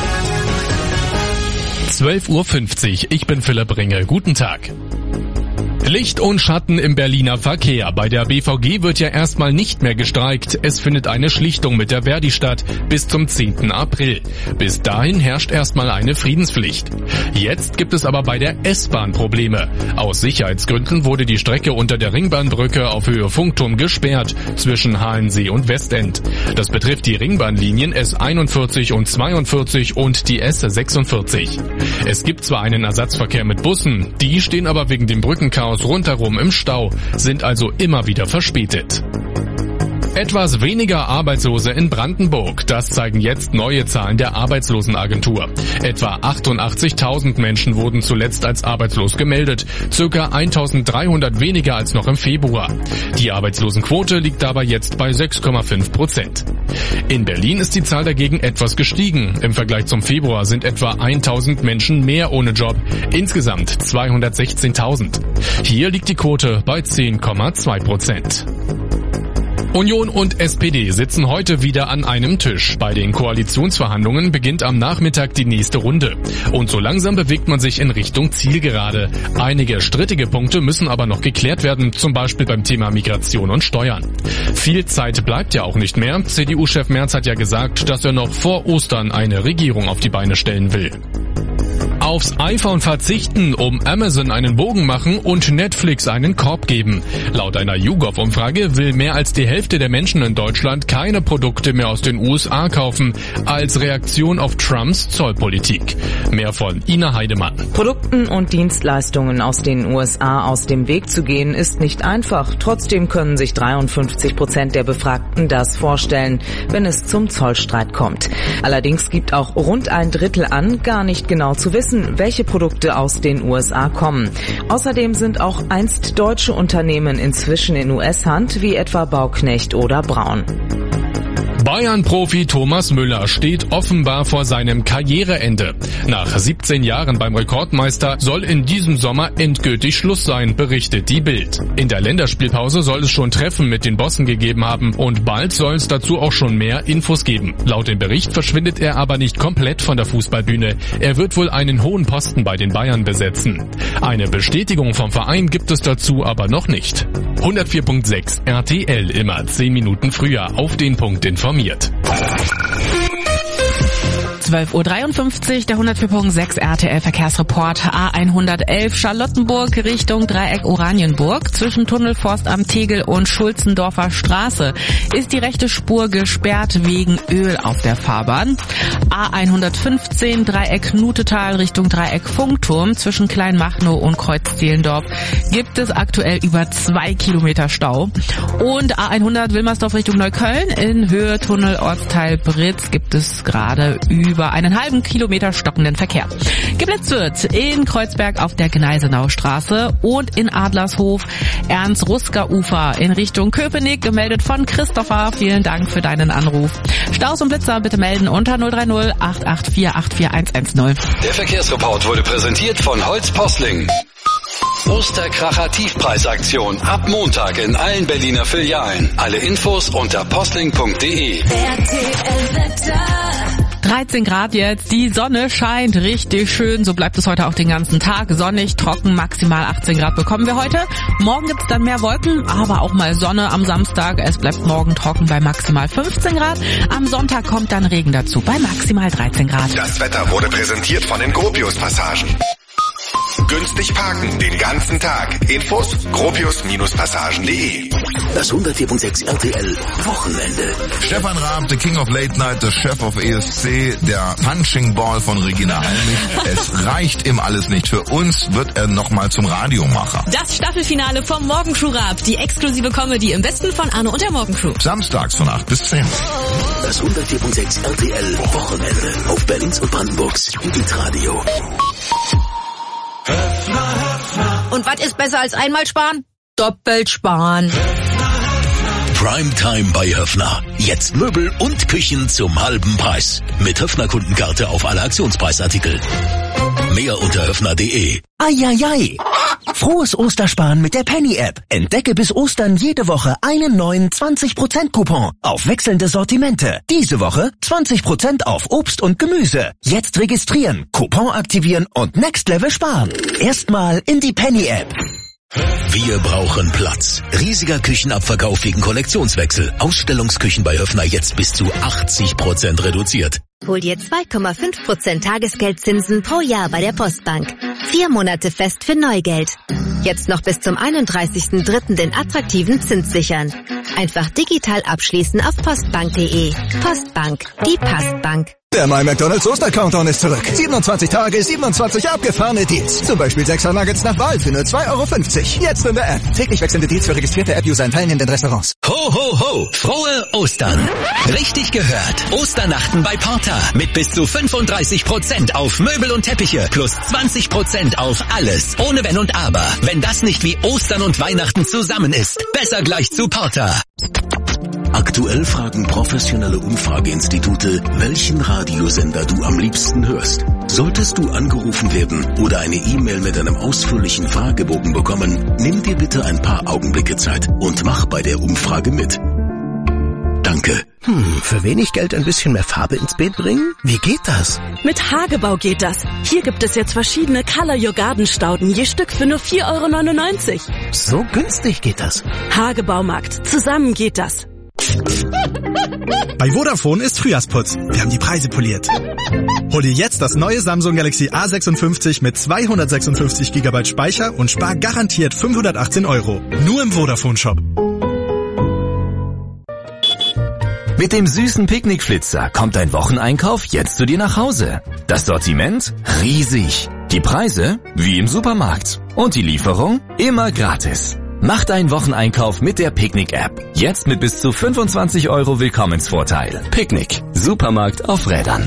zwölf Uhr fünfzig. Ich bin Philipp Ringe. Guten Tag. Licht und Schatten im Berliner Verkehr. Bei der B V G wird ja erstmal nicht mehr gestreikt. Es findet eine Schlichtung mit der Verdi statt bis zum zehnten April. Bis dahin herrscht erstmal eine Friedenspflicht. Jetzt gibt es aber bei der S-Bahn Probleme. Aus Sicherheitsgründen wurde die Strecke unter der Ringbahnbrücke auf Höhe Funkturm gesperrt zwischen Halensee und Westend. Das betrifft die Ringbahnlinien S einundvierzig und zweiundvierzig und die S sechsundvierzig. Es gibt zwar einen Ersatzverkehr mit Bussen, die stehen aber wegen dem Brückenchaos rundherum im Stau, sind also immer wieder verspätet. Etwas weniger Arbeitslose in Brandenburg. Das zeigen jetzt neue Zahlen der Arbeitslosenagentur. Etwa achtundachtzigtausend Menschen wurden zuletzt als arbeitslos gemeldet. Circa eintausenddreihundert weniger als noch im Februar. Die Arbeitslosenquote liegt dabei jetzt bei sechs Komma fünf Prozent. In Berlin ist die Zahl dagegen etwas gestiegen. Im Vergleich zum Februar sind etwa eintausend Menschen mehr ohne Job. Insgesamt zweihundertsechzehntausend. Hier liegt die Quote bei zehn Komma zwei Prozent. Union und S P D sitzen heute wieder an einem Tisch. Bei den Koalitionsverhandlungen beginnt am Nachmittag die nächste Runde. Und so langsam bewegt man sich in Richtung Zielgerade. Einige strittige Punkte müssen aber noch geklärt werden, zum Beispiel beim Thema Migration und Steuern. Viel Zeit bleibt ja auch nicht mehr. C D U-Chef Merz hat ja gesagt, dass er noch vor Ostern eine Regierung auf die Beine stellen will. Aufs iPhone verzichten, um Amazon einen Bogen machen und Netflix einen Korb geben. Laut einer YouGov-Umfrage will mehr als die Hälfte der Menschen in Deutschland keine Produkte mehr aus den U S A kaufen, als Reaktion auf Trumps Zollpolitik. Mehr von Ina Heidemann. Produkten und Dienstleistungen aus den U S A aus dem Weg zu gehen, ist nicht einfach. Trotzdem können sich dreiundfünfzig Prozent der Befragten das vorstellen, wenn es zum Zollstreit kommt. Allerdings gibt auch rund ein Drittel an, gar nicht genau zu wissen, welche Produkte aus den U S A kommen. Außerdem sind auch einst deutsche Unternehmen inzwischen in U S-Hand, wie etwa Bauknecht oder Braun. Bayern-Profi Thomas Müller steht offenbar vor seinem Karriereende. Nach siebzehn Jahren beim Rekordmeister soll in diesem Sommer endgültig Schluss sein, berichtet die Bild. In der Länderspielpause soll es schon Treffen mit den Bossen gegeben haben und bald soll es dazu auch schon mehr Infos geben. Laut dem Bericht verschwindet er aber nicht komplett von der Fußballbühne. Er wird wohl einen hohen Posten bei den Bayern besetzen. Eine Bestätigung vom Verein gibt es dazu aber noch nicht. hundertvier Komma sechs R T L, immer zehn Minuten früher auf den Punkt informiert. zwölf Uhr dreiundfünfzig, der hundertvier Komma sechs R T L Verkehrsreport. A hundertelf Charlottenburg Richtung Dreieck Oranienburg. Zwischen Tunnelforstamt Tegel und Schulzendorfer Straße ist die rechte Spur gesperrt wegen Öl auf der Fahrbahn. A hundertfünfzehn Dreieck Nutetal Richtung Dreieck Funkturm. Zwischen Kleinmachnow und Kreuz-Zehlendorf gibt es aktuell über zwei Kilometer Stau. Und A hundert Wilmersdorf Richtung Neukölln in Höhe Tunnel Ortsteil Britz gibt es gerade über einen halben Kilometer stockenden Verkehr. Geblitzt wird in Kreuzberg auf der Gneisenauer Straße und in Adlershof Ernst-Rusker-Ufer in Richtung Köpenick, gemeldet von Christopher. Vielen Dank für deinen Anruf. Staus und Blitzer bitte melden unter null drei null acht acht vier acht vier eins eins null. Der Verkehrsreport wurde präsentiert von Holz Posling. Osterkracher Tiefpreisaktion ab Montag in allen Berliner Filialen. Alle Infos unter postling punkt de. dreizehn Grad jetzt, die Sonne scheint richtig schön, so bleibt es heute auch den ganzen Tag. Sonnig, trocken, maximal achtzehn Grad bekommen wir heute. Morgen gibt's dann mehr Wolken, aber auch mal Sonne am Samstag. Es bleibt morgen trocken bei maximal fünfzehn Grad. Am Sonntag kommt dann Regen dazu bei maximal dreizehn Grad. Das Wetter wurde präsentiert von den Gropius-Passagen. Günstig parken den ganzen Tag. Infos gropius Passagen punkt de. Das hundertvier Komma sechs R T L Wochenende. Stefan Raab, the King of Late Night, der Chef of E S C, der Punching Ball von Regina Halmich. Es reicht ihm alles nicht. Für uns wird er nochmal zum Radiomacher. Das Staffelfinale vom Morgenshow Raab. Die exklusive Comedy im Besten von Arno und der Morgenshow. Samstags von acht bis zehn. Das hundertvier Komma sechs R T L Wochenende auf Berlins und Brandenburgs Hitradio. Und was ist besser als einmal sparen? Doppelt sparen. Primetime bei Höffner. Jetzt Möbel und Küchen zum halben Preis. Mit Höffner-Kundenkarte auf alle Aktionspreisartikel. Mehr unter höffner punkt de. Eieiei. Frohes Ostersparen mit der Penny-App. Entdecke bis Ostern jede Woche einen neuen zwanzig Prozent Coupon auf wechselnde Sortimente. Diese Woche zwanzig Prozent auf Obst und Gemüse. Jetzt registrieren, Coupon aktivieren und Next Level sparen. Erstmal in die Penny-App. Wir brauchen Platz. Riesiger Küchenabverkauf wegen Kollektionswechsel. Ausstellungsküchen bei Höffner jetzt bis zu achtzig Prozent reduziert. Hol dir zwei Komma fünf Prozent Tagesgeldzinsen pro Jahr bei der Postbank. Vier Monate fest für Neugeld. Jetzt noch bis zum einunddreißigsten dritten den attraktiven Zins sichern. Einfach digital abschließen auf postbank punkt de. Postbank, die Postbank. Der My McDonald's Oster-Countdown ist zurück. siebenundzwanzig Tage, siebenundzwanzig abgefahrene Deals. Zum Beispiel sechser Nuggets nach Wahl für nur zwei Euro fünfzig. Jetzt in der App. Täglich wechselnde Deals für registrierte App-User in teilnehmenden Restaurants. Ho, ho, ho! Frohe Ostern! Richtig gehört. Osternachten bei Porta. Mit bis zu fünfunddreißig Prozent auf Möbel und Teppiche. Plus zwanzig Prozent auf alles. Ohne Wenn und Aber. Wenn das nicht wie Ostern und Weihnachten zusammen ist. Besser gleich zu Porta. Aktuell fragen professionelle Umfrageinstitute, welchen Radiosender du am liebsten hörst. Solltest du angerufen werden oder eine E-Mail mit einem ausführlichen Fragebogen bekommen, nimm dir bitte ein paar Augenblicke Zeit und mach bei der Umfrage mit. Danke. Hm, für wenig Geld ein bisschen mehr Farbe ins Beet bringen? Wie geht das? Mit Hagebau geht das. Hier gibt es jetzt verschiedene Color Your Garden Stauden, je Stück für nur vier Euro neunundneunzig. So günstig geht das. Hagebaumarkt. Zusammen geht das. Bei Vodafone ist Frühjahrsputz. Wir haben die Preise poliert. Hol dir jetzt das neue Samsung Galaxy A sechsundfünfzig mit zweihundertsechsundfünfzig Gigabyte Speicher und spar garantiert fünfhundertachtzehn Euro. Nur im Vodafone-Shop. Mit dem süßen Picknickflitzer kommt dein Wocheneinkauf jetzt zu dir nach Hause. Das Sortiment? Riesig. Die Preise? Wie im Supermarkt. Und die Lieferung? Immer gratis. Mach deinen Wocheneinkauf mit der Picknick-App. Jetzt mit bis zu fünfundzwanzig Euro Willkommensvorteil. Picknick. Supermarkt auf Rädern.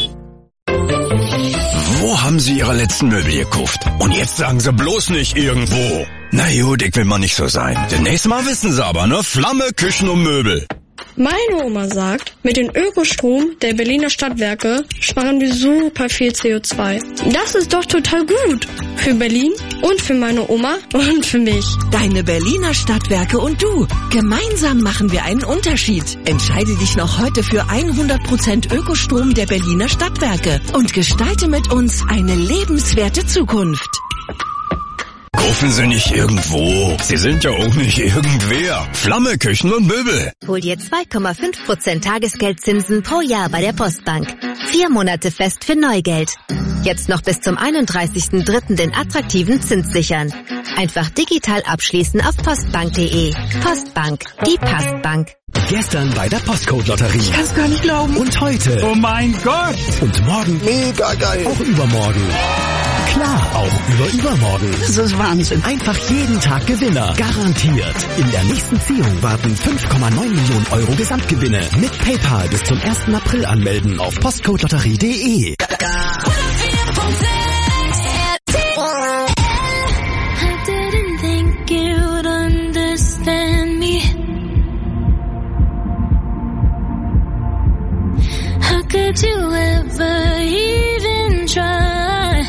Wo haben Sie Ihre letzten Möbel gekauft? Und jetzt sagen Sie bloß nicht irgendwo. Na gut, ich will mal nicht so sein. Demnächst mal wissen Sie aber, ne? Flamme, Küchen und Möbel. Meine Oma sagt, mit dem Ökostrom der Berliner Stadtwerke sparen wir super viel C O zwei. Das ist doch total gut. Für Berlin und für meine Oma und für mich. Deine Berliner Stadtwerke und du. Gemeinsam machen wir einen Unterschied. Entscheide dich noch heute für hundert Prozent Ökostrom der Berliner Stadtwerke und gestalte mit uns eine lebenswerte Zukunft. Kaufen Sie nicht irgendwo. Sie sind ja auch nicht irgendwer. Flamme, Küchen und Möbel. Hol dir zwei Komma fünf Prozent Tagesgeldzinsen pro Jahr bei der Postbank. Vier Monate fest für Neugeld. Jetzt noch bis zum einunddreißigsten dritten den attraktiven Zins sichern. Einfach digital abschließen auf postbank punkt de. Postbank, die Postbank. Gestern bei der Postcode-Lotterie. Ich kann's gar nicht glauben. Und heute. Oh mein Gott. Und morgen. Mega geil. Auch übermorgen. Klar, auch über übermorgen. Das ist Wahnsinn. Einfach jeden Tag Gewinner. Garantiert. In der nächsten Ziehung warten fünf Komma neun Millionen Euro Gesamtgewinne. Mit PayPal bis zum ersten April anmelden auf postcodelotterie punkt de. Could you ever even try?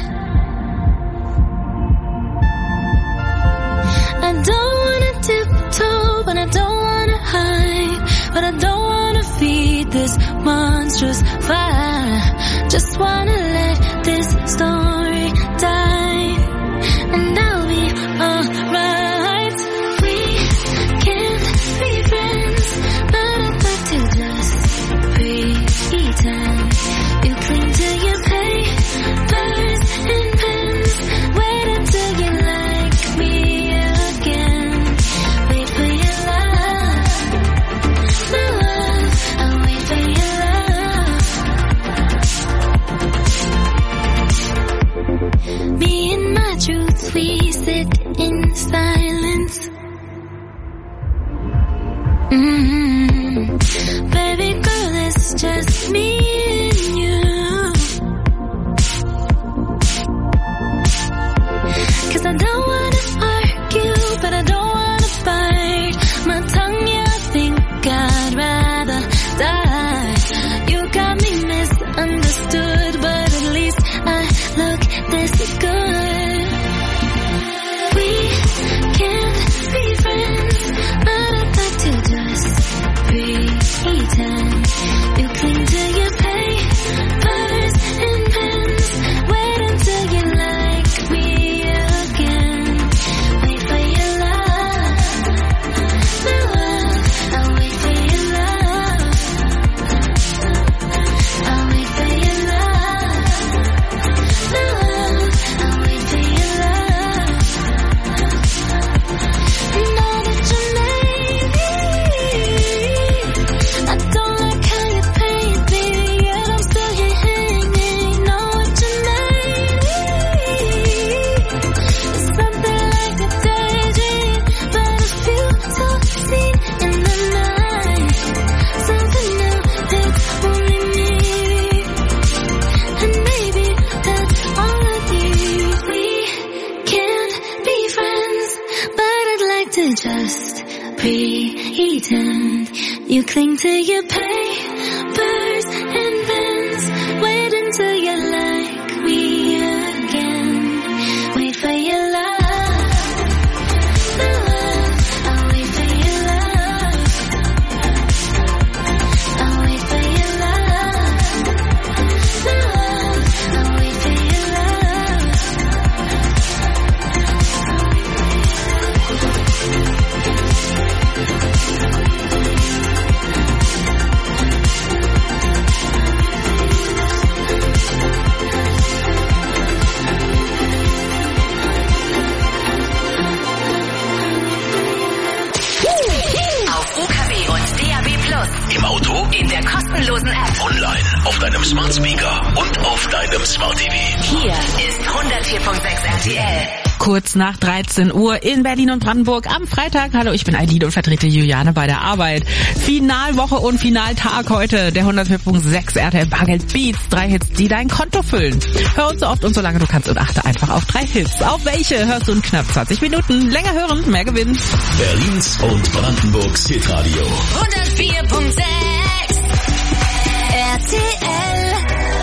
I don't wanna tiptoe, but I don't wanna hide, but I don't wanna feed this monstrous fire. Just wanna let this story die, and I'll be alright. We can't be friends, but I'd like to just pretend. You cling to your papers and pens. Wait until you like me again. Wait for your love, my love. I'll wait for your love. Me and my truth, we sit in silence. Mm-hmm. Baby girl, it's just me and you. 'Cause I don't wanna argue, but I don't wanna fight. My tongue, yeah, I think I'd rather die. You got me misunderstood, but at least I look this good. We can't be friends, but I'd like to just pretend. You cling to your papers and pens. Wait until you like me again. Wait for your love, my love. I'll wait for your love. I'll wait for your love, my love. I'll wait for your love. Know that you made me. I don't like how you paint me, yet I'm still here hanging. Know what you made me. It's something like a daydream, but I feel so seen in the night. Something new, it's only me, and maybe that's all I need. We can't be friends, but I'd like to just pretend. You cling to your papers and pens. Wait until you like me again. Wait for your love, my love. I'll wait for your love. I'll wait for your love, my love. I'll wait for your love. kostenlosen App. Online, auf deinem Smart Speaker und auf deinem Smart T V. Hier ist hundertvier Komma sechs R T L. Kurz nach dreizehn Uhr in Berlin und Brandenburg am Freitag. Hallo, ich bin Eileen und vertrete Juliane bei der Arbeit. Finalwoche und Finaltag heute. Der hundertvier Komma sechs R T L Bargeld Beats. Drei Hits, die dein Konto füllen. Hör uns so oft und so lange du kannst und achte einfach auf drei Hits. Auf welche hörst du in knapp zwanzig Minuten? Länger hören, mehr gewinnen. Berlins und Brandenburgs Hitradio. hundertvier Komma sechs R T L.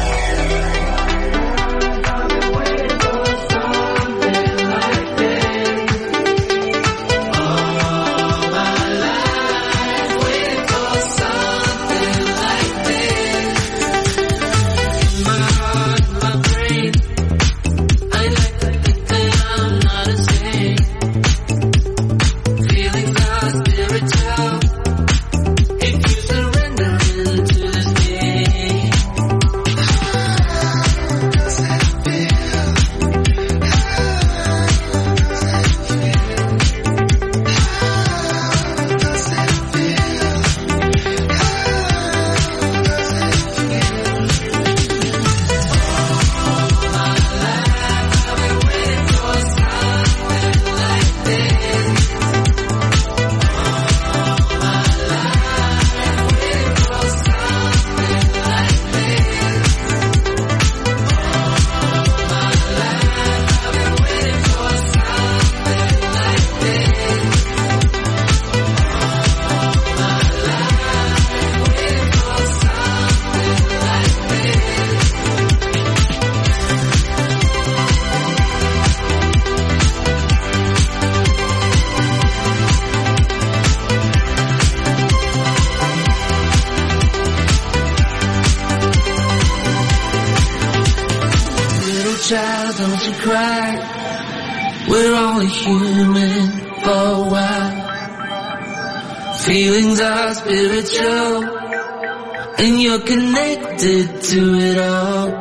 Feelings are spiritual, and you're connected to it all.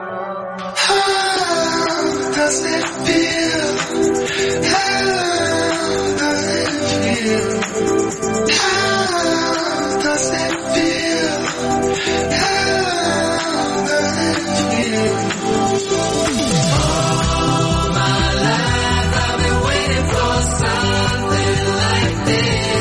How does it feel? How does it feel? How does it feel? How does it feel? All my life I've been waiting for something like this.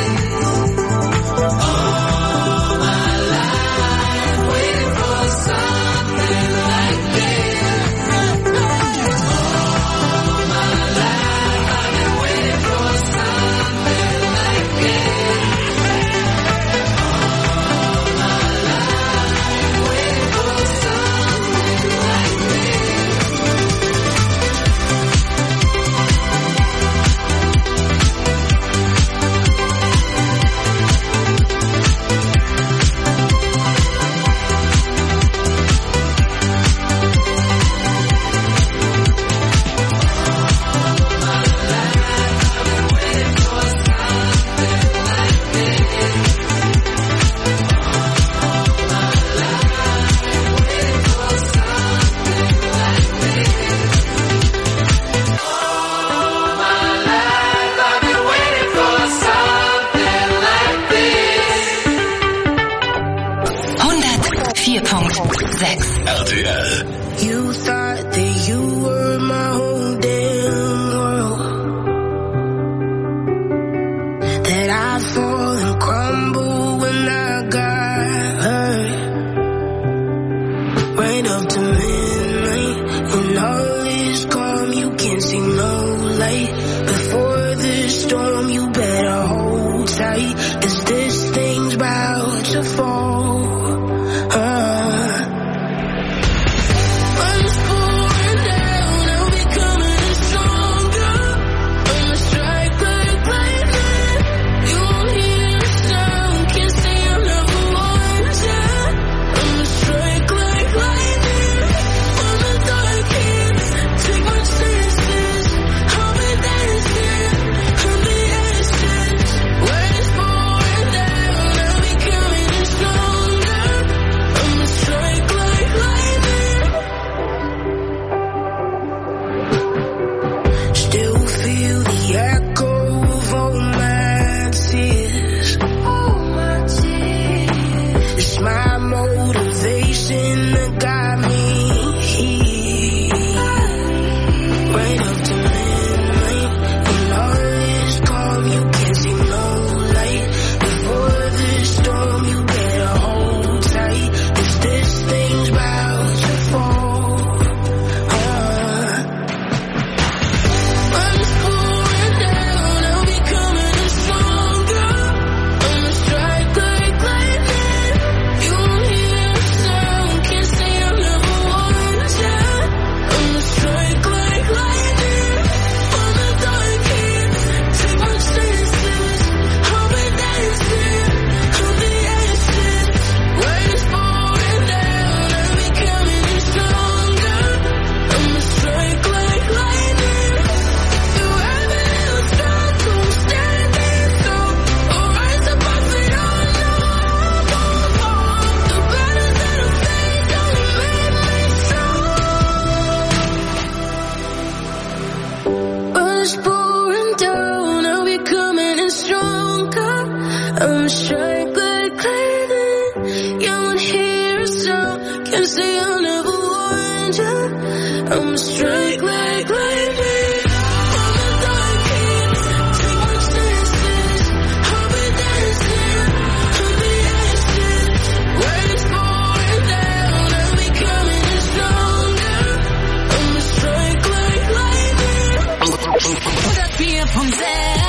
R T L. You thought that you were my whole damn world, that I'd fall and crumble when I got hurt. Right up to midnight, when all is calm, you can't see no light. Before this storm, you better hold tight, 'cause this thing's about to fall. Uh, Take my chances, I'll be dancing, I'll be dancing. Can't say I never wanted you. I'm a strike like lightning. I'm a dark king. Take much chances. I'll be dancing. I'll be asking. Waves pouring down. I'll be coming in stronger. I'm a strike like lightning. hundert vier Komma sechs